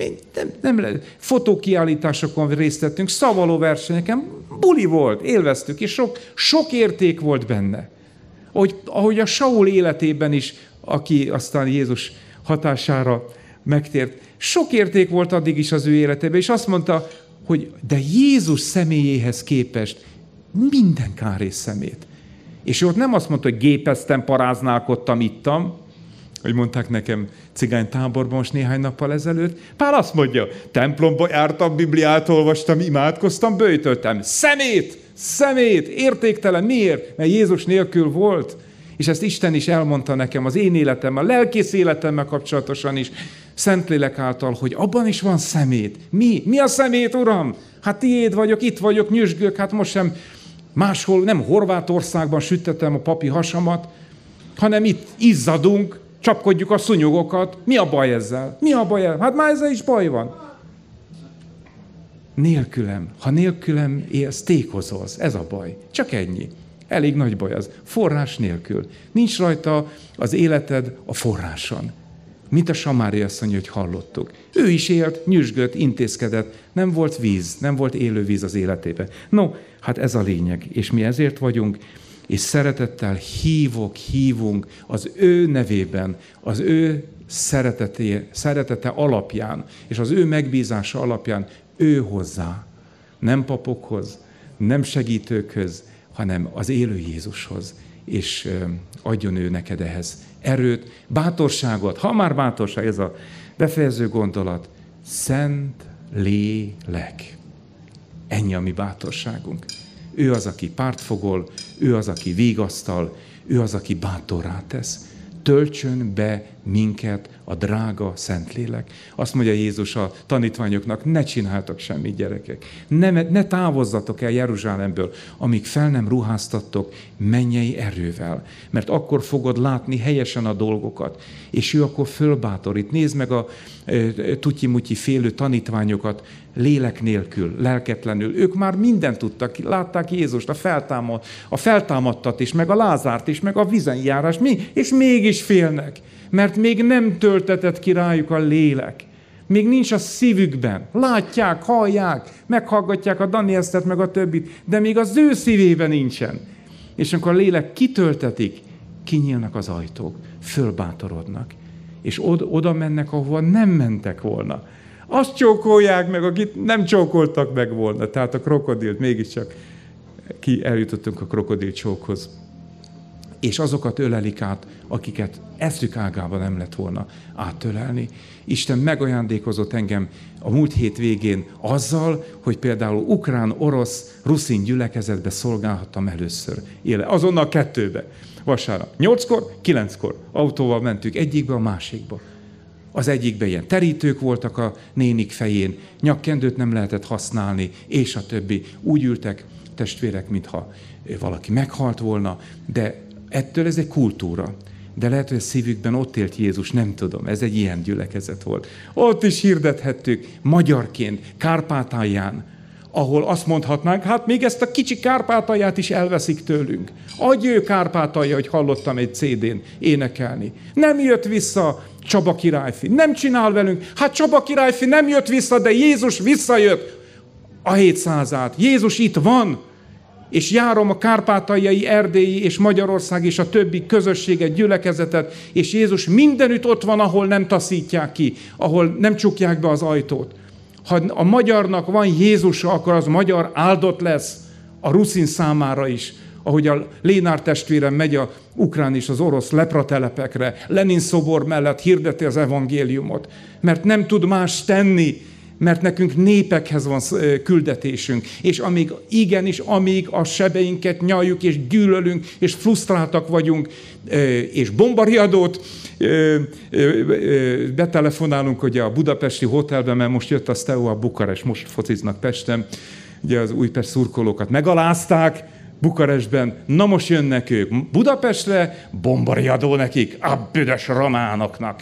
fotókiállításokon részt vettünk, szavalóversenyeken, buli volt, élveztük, és sok érték volt benne. Ahogy a Saul életében is, aki aztán Jézus hatására megtért, sok érték volt addig is az ő életében, és azt mondta, hogy de Jézus személyéhez képest minden kár és szemét. És ott nem azt mondta, hogy gépeztem, paráználkodtam, ittam, hogy mondták nekem cigánytáborban most néhány nappal ezelőtt. Pál azt mondja, templomba jártam, Bibliát olvastam, imádkoztam, böjtöltem. Szemét, értéktelen. Miért? Mert Jézus nélkül volt. És ezt Isten is elmondta nekem az én életemmel, a lelkész életemmel kapcsolatosan is, Szentlélek által, hogy abban is van szemét. Mi a szemét, Uram? Hát tiéd vagyok, itt vagyok, nyüzsgök, hát most sem máshol, nem Horvátországban süttetem a papi hasamat, hanem itt izzadunk, csapkodjuk a szúnyogokat. Mi a baj ezzel? Hát már ezzel is baj van. Ha nélkülem élsz, tékozolsz. Ez a baj. Csak ennyi. Elég nagy baj az. Forrás nélkül. Nincs rajta az életed a forráson. Mint a samári asszony, hogy hallottuk. Ő is élt, nyüzsgött, intézkedett. Nem volt víz, nem volt élő víz az életében. No, hát ez a lényeg. És mi ezért vagyunk, és szeretettel hívunk az ő nevében, az ő szeretete alapján, és az ő megbízása alapján ő hozzá. Nem papokhoz, nem segítőkhöz, hanem az élő Jézushoz. És adjon ő neked ehhez erőt, bátorságot. Ha már bátorság, ez a befejező gondolat. Szent Lélek. Ennyi a mi bátorságunk. Ő az, aki pártfogol, ő az, aki vigasztal, ő az, aki bátorrá tesz. Töltsön be minket a drága Szentlélek. Azt mondja Jézus a tanítványoknak, ne csináltok semmit, gyerekek. Ne távozzatok el Jeruzsálemből, amíg fel nem ruháztattok mennyei erővel. Mert akkor fogod látni helyesen a dolgokat. És ő akkor fölbátorít. Nézd meg a tutyi-mutyi félő tanítványokat lélek nélkül, lelketlenül. Ők már mindent tudtak. Látták Jézust, a feltámadtat is, meg a Lázárt is, meg a vízen járás. És mégis félnek. Mert még nem töltetett ki rájuk a lélek. Még nincs a szívükben. Látják, hallják, meghallgatják a Dani Esztert, meg a többit, de még az ő szívében nincsen. És amikor a lélek kitöltetik, kinyílnak az ajtók, fölbátorodnak. és oda mennek, ahova nem mentek volna. Azt csókolják meg, akit nem csókoltak meg volna. Tehát a krokodilt mégiscsak eljutottunk a krokodil csókhoz. És azokat ölelik át, akiket eszük ágában nem lett volna átölelni. Isten megajándékozott engem a múlt hét végén azzal, hogy például ukrán-orosz ruszin gyülekezetbe szolgálhattam először. Azonnal 2-be. Vasárnap 8-kor, 9-kor autóval mentünk egyikbe, a másikba. Az egyikben ilyen terítők voltak a nénik fején, nyakkendőt nem lehetett használni, és a többi. Úgy ültek testvérek, mintha valaki meghalt volna, de ettől ez egy kultúra. De lehet, hogy a szívükben ott élt Jézus, nem tudom, ez egy ilyen gyülekezet volt. Ott is hirdethettük magyarként, Kárpátalján, ahol azt mondhatnánk, hát még ezt a kicsi Kárpátalját is elveszik tőlünk. Adj ő Kárpátalja, hogy hallottam egy CD-n énekelni. Nem jött vissza Csaba királyfi, nem csinál velünk. Hát Csaba királyfi nem jött vissza, de Jézus visszajött a 700-át. Jézus itt van, és járom a kárpátaljai, erdélyi és Magyarország és a többi közösséget, gyülekezetet, és Jézus mindenütt ott van, ahol nem taszítják ki, ahol nem csukják be az ajtót. Ha a magyarnak van Jézusa, akkor az magyar áldott lesz a ruszin számára is. Ahogy a Lénár testvérem megy a ukrán és az orosz lepratelepekre, Lenin szobor mellett hirdeti az evangéliumot, mert nem tud más tenni, mert nekünk népekhez van küldetésünk, és amíg a sebeinket nyaljuk, és gyűlölünk, és frusztráltak vagyunk, és bombariadót betelefonálunk ugye a budapesti hotelben, mert most jött a Steaua Bukarest, most fociznak Pesten, ugye az Újpest szurkolókat megalázták Bukarestben, na most jönnek ők Budapestre, bombariadó nekik, a büdös románoknak.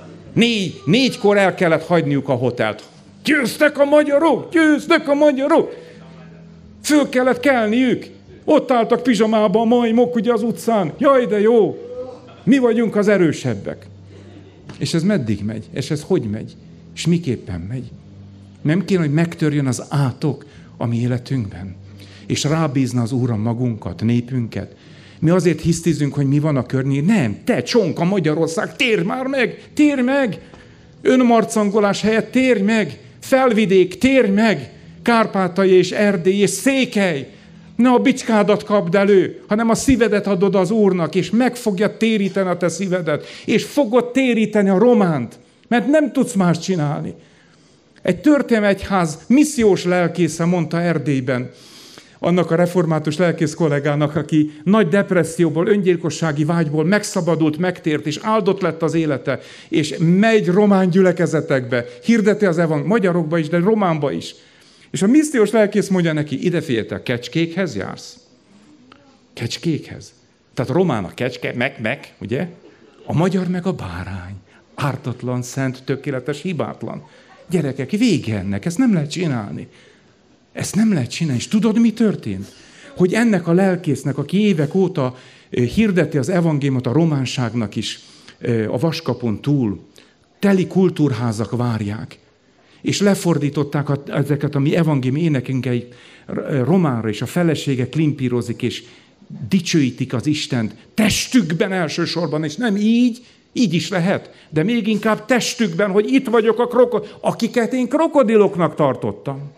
4-kor el kellett hagyniuk a hotelt. Győztek a magyarok! Győztek a magyarok! Föl kellett kelniük. Ott álltak pizsamában a majmok ugye az utcán. Jaj, de jó! Mi vagyunk az erősebbek. És ez meddig megy? És ez hogy megy? És miképpen megy? Nem kéne, hogy megtörjön az átok a mi életünkben? És rábízna az Úr magunkat, népünket? Mi azért hisztizünk, hogy mi van a környék. Nem, te csonka Magyarország, térj már meg! Térj meg! Önmarcangolás helyett térj meg! Felvidék, térj meg! Kárpátalja és Erdély és Székely! Ne a bicskádat kapd elő, hanem a szívedet adod az Úrnak, és meg fogja téríteni a te szívedet, és fogod téríteni a románt, mert nem tudsz más csinálni. Egy történelmi egyház missziós lelkésze mondta Erdélyben, annak a református lelkész kollégának, aki nagy depresszióból, öngyilkossági vágyból megszabadult, megtért, és áldott lett az élete, és megy román gyülekezetekbe, hirdeti az magyarokba is, de románba is. És a missziós lelkész mondja neki, ide figyelj, kecskékhez jársz? Kecskékhez? Tehát román a kecske, meg, ugye? A magyar meg a bárány. Ártatlan, szent, tökéletes, hibátlan. Gyerekek, vége ennek, ezt nem lehet csinálni. Ezt nem lehet csinálni. És tudod, mi történt? Hogy ennek a lelkésznek, aki évek óta hirdeti az evangéliumot a románságnak is, a Vaskapon túl, teli kultúrházak várják, és lefordították ezeket a mi evangéliumi énekünkeit románra, és a felesége klimpírozik, és dicsőítik az Istent testükben elsősorban, és nem így is lehet, de még inkább testükben, hogy itt vagyok akiket én krokodiloknak tartottam.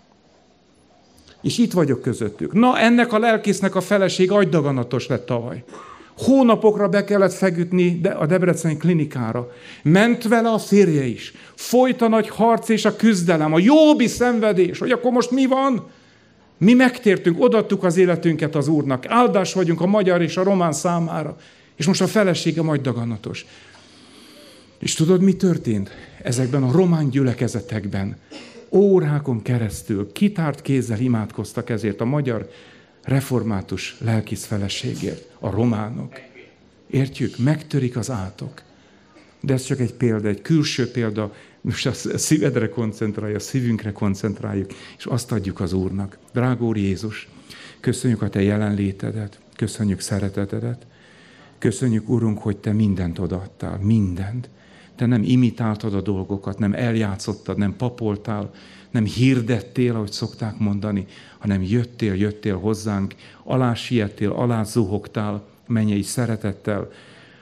És itt vagyok közöttük. Na, ennek a lelkésznek a feleség agydaganatos lett tavaly. Hónapokra be kellett feküdni a debreceni klinikára. Ment vele a férje is. Folyt a nagy harc és a küzdelem, a jóbi szenvedés, hogy akkor most mi van? Mi megtértünk, odaadtuk az életünket az Úrnak. Áldás vagyunk a magyar és a román számára. És most a felesége agydaganatos. És tudod, mi történt? Ezekben a román gyülekezetekben órákon keresztül kitárt kézzel imádkoztak ezért a magyar református lelkész feleségért, a románok. Értjük? Megtörik az átok. De ez csak egy példa, egy külső példa, most a szívedre koncentrálj, a szívünkre koncentráljuk, és azt adjuk az Úrnak. Drága Úr Jézus, köszönjük a te jelenlétedet, köszönjük szeretetedet, köszönjük, Urunk, hogy te mindent odaadtál, mindent. Te nem imitáltad a dolgokat, nem eljátszottad, nem papoltál, nem hirdettél, ahogy szokták mondani, hanem jöttél hozzánk, alá siettél, alá zuhogtál, mennyei szeretettel,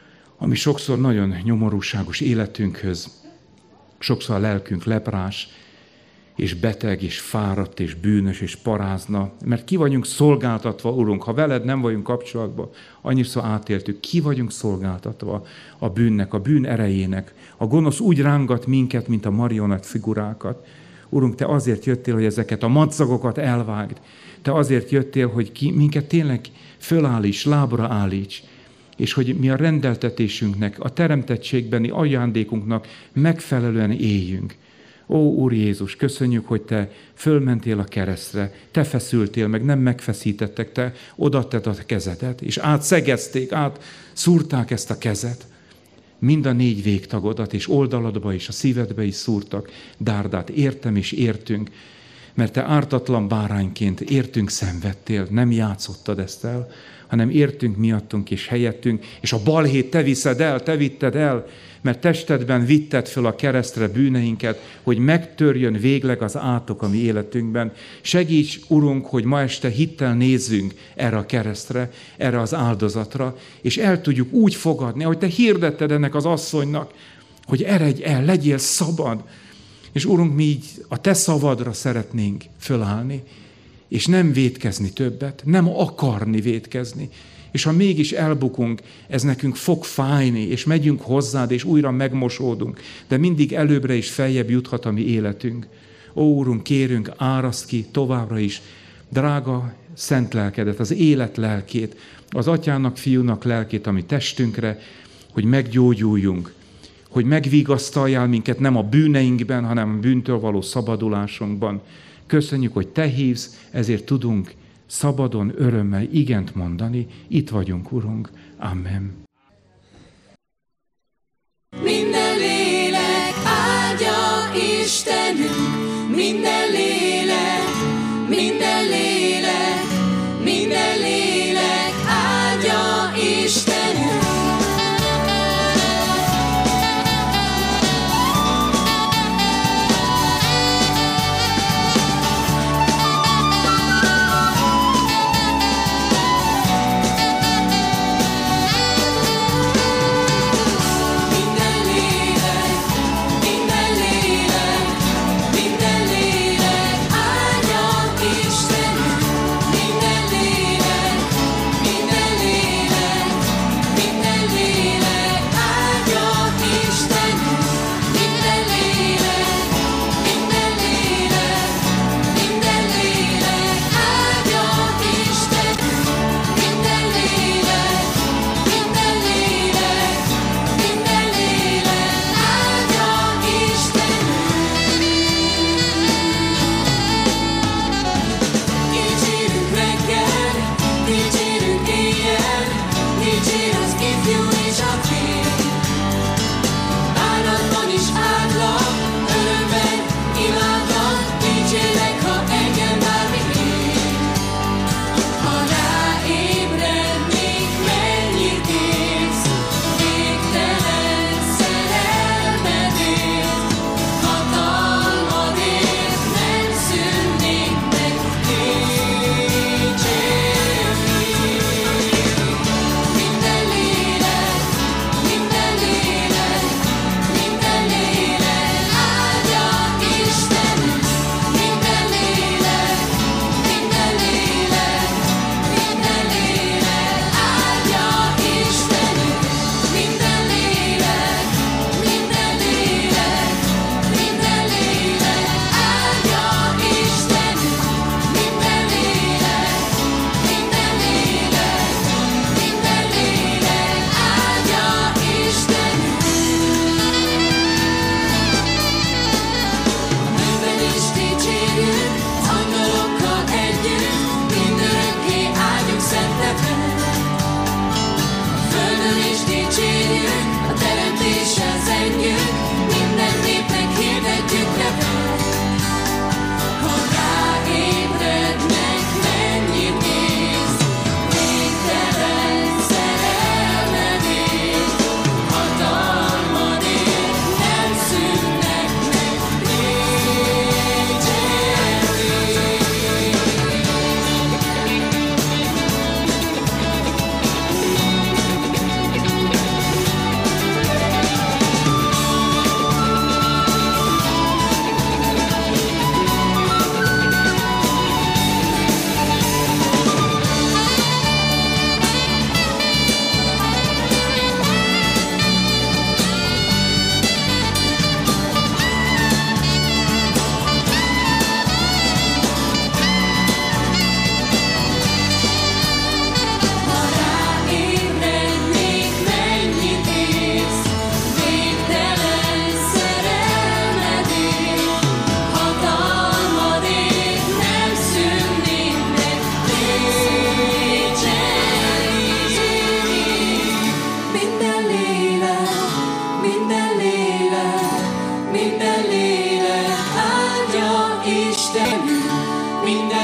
ami sokszor nagyon nyomorúságos életünkhöz, sokszor a lelkünk leprás, és beteg, és fáradt, és bűnös, és parázna, mert ki vagyunk szolgáltatva, Urunk, ha veled nem vagyunk kapcsolatban, annyiszor átéltük, ki vagyunk szolgáltatva a bűnnek, a bűn erejének. A gonosz úgy rángat minket, mint a marionett figurákat. Urunk, Te azért jöttél, hogy ezeket a madzagokat elvágd. Te azért jöttél, hogy minket tényleg fölállíts, lábra állíts, és hogy mi a rendeltetésünknek, a teremtettségbeni ajándékunknak megfelelően éljünk. Ó, Úr Jézus, köszönjük, hogy Te fölmentél a keresztre, Te feszültél meg, nem megfeszítettek, Te odaadtad a kezedet, és átszegezték, átszúrták ezt a kezet. Mind a 4 végtagodat, és oldaladba és a szívedbe is szúrtak dárdát. Értem és értünk, mert Te ártatlan bárányként értünk szenvedtél, nem játszottad ezt el, hanem értünk miattunk és helyettünk, és a balhét Te viszed el, Te vitted el, mert testedben vitted föl a keresztre bűneinket, hogy megtörjön végleg az átok a mi életünkben. Segíts, Urunk, hogy ma este hittel nézzünk erre a keresztre, erre az áldozatra, és el tudjuk úgy fogadni, ahogy Te hirdetted ennek az asszonynak, hogy eredj el, legyél szabad. És Urunk, mi így a Te szavadra szeretnénk fölállni, és nem vétkezni többet, nem akarni vétkezni. És ha mégis elbukunk, ez nekünk fog fájni, és megyünk hozzád, és újra megmosódunk, de mindig előbbre is feljebb juthat a mi életünk. Ó, Úrunk, kérünk, áraszd ki továbbra is drága szent lelkedet, az élet lelkét, az Atyának, Fiúnak lelkét, ami testünkre, hogy meggyógyuljunk, hogy megvigasztaljál minket nem a bűneinkben, hanem a bűntől való szabadulásunkban. Köszönjük, hogy Te hívsz, ezért tudunk szabadon, örömmel igent mondani. Itt vagyunk, Urunk. Amen. Minden lélek áldja Istenünk, minden lélek, minden lélek, minden lélek áldja Istenünk. Minden lélek áldja Istenünk. Istenünk, minden